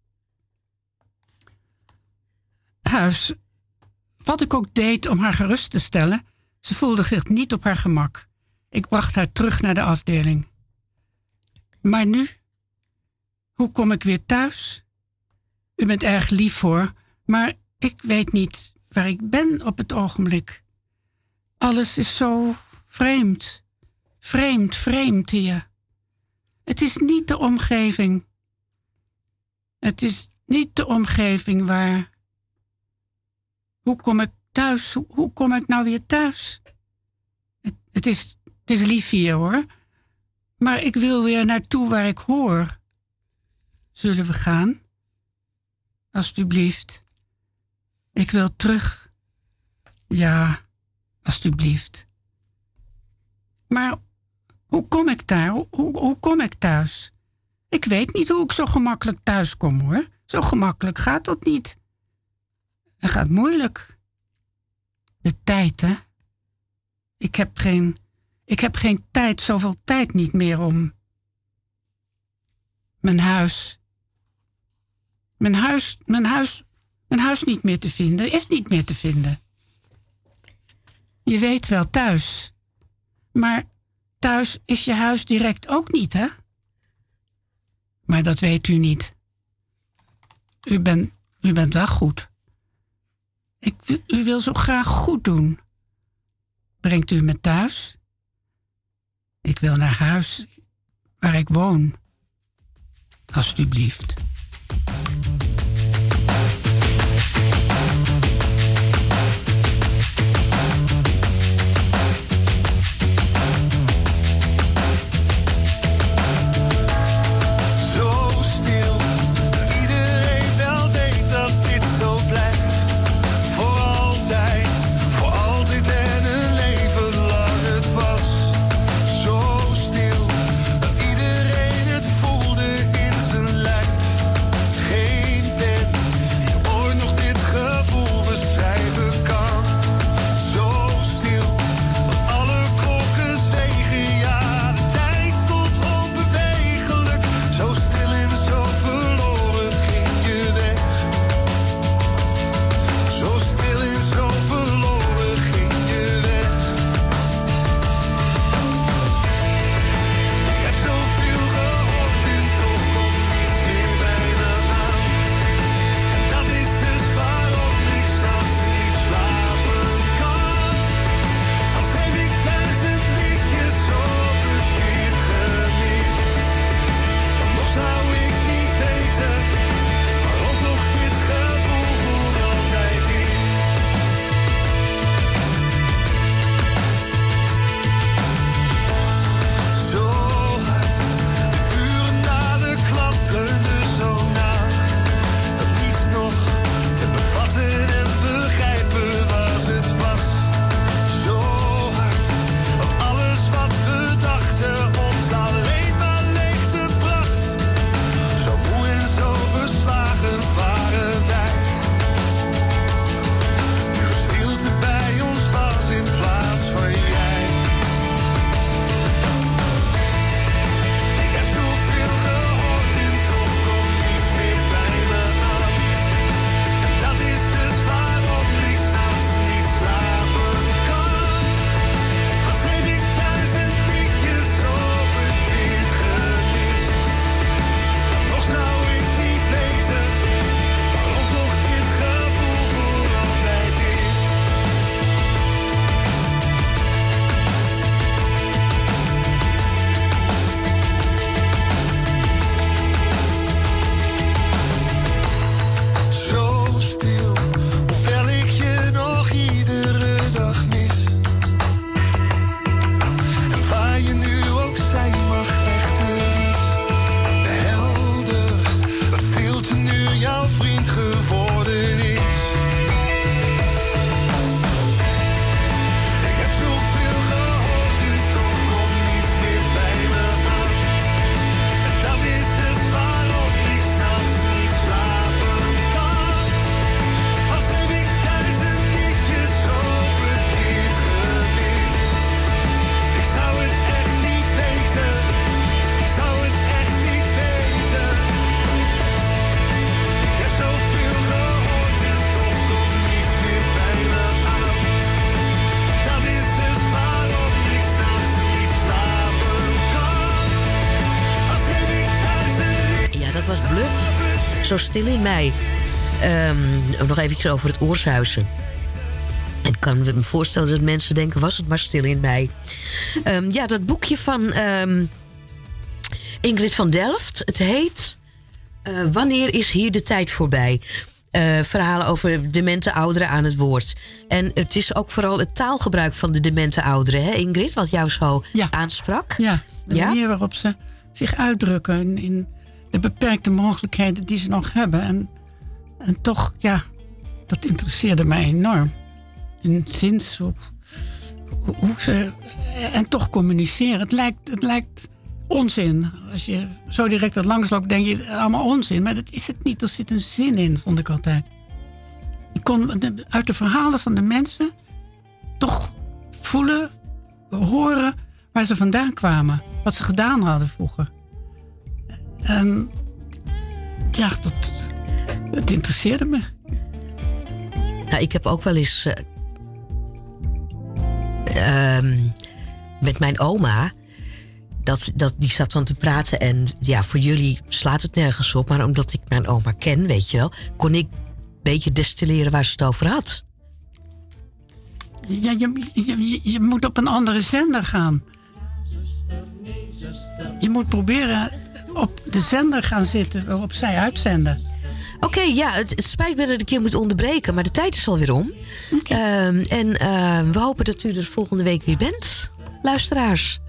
Speaker 4: Huis. Wat ik ook deed om haar gerust te stellen... ze voelde zich niet op haar gemak. Ik bracht haar terug naar de afdeling. Maar nu? Hoe kom ik weer thuis? U bent erg lief hoor... maar ik weet niet waar ik ben op het ogenblik. Alles is zo vreemd. Vreemd, vreemd hier. Het is niet de omgeving. Het is niet de omgeving waar... Hoe kom ik thuis? Hoe, hoe kom ik nou weer thuis? Het, het, is, het is lief hier hoor. Maar ik wil weer naartoe waar ik hoor. Zullen we gaan? Alsjeblieft. Ik wil terug. Ja, alsjeblieft. Maar hoe kom ik daar? Hoe, hoe, hoe kom ik thuis? Ik weet niet hoe ik zo gemakkelijk thuis kom, hoor. Zo gemakkelijk gaat dat niet. Het gaat moeilijk. De tijd, hè? Ik heb geen, ik heb geen tijd, zoveel tijd niet meer om. Mijn huis. Mijn huis, mijn huis, mijn huis niet meer te vinden, is niet meer te vinden. Je weet wel, thuis. Maar thuis is je huis direct ook niet, hè? Maar dat weet u niet. U, ben, u bent wel goed. Ik, u wil zo graag goed doen. Brengt u me thuis? Ik wil naar huis waar ik woon. Alsjeblieft.
Speaker 2: zo stil in mij. Um, nog even over het Oorsuizen. Ik kan me voorstellen dat mensen denken, was het maar stil in mij. Um, ja, dat boekje van um, Ingrid van Delft. Het heet uh, Wanneer is hier de tijd voorbij? Uh, verhalen over demente ouderen aan het woord. En het is ook vooral het taalgebruik van de demente ouderen, hè Ingrid? Wat jou zo ja. aansprak.
Speaker 4: Ja, de ja? manier waarop ze zich uitdrukken in, in de beperkte mogelijkheden die ze nog hebben. En, en toch, ja, dat interesseerde mij enorm. In zins, hoe, hoe ze... En toch communiceren. Het lijkt, het lijkt onzin. Als je zo direct het langsloopt, denk je allemaal onzin. Maar dat is het niet. Er zit een zin in, vond ik altijd. Je kon uit de verhalen van de mensen toch voelen, horen waar ze vandaan kwamen. Wat ze gedaan hadden vroeger. En ja, dat, dat interesseerde me.
Speaker 2: Nou, ik heb ook wel eens uh, um, met mijn oma... Dat, dat, die zat dan te praten en ja, voor jullie slaat het nergens op. Maar omdat ik mijn oma ken, weet je wel, kon ik een beetje destilleren waar ze het over had.
Speaker 4: Ja, je, je, je moet op een andere zender gaan. Je moet proberen op de zender gaan zitten waarop zij uitzenden.
Speaker 2: Oké, okay, ja, het, het spijt me dat ik je moet onderbreken, maar de tijd is alweer om. Okay. Um, en uh, we hopen dat u er volgende week weer bent, luisteraars.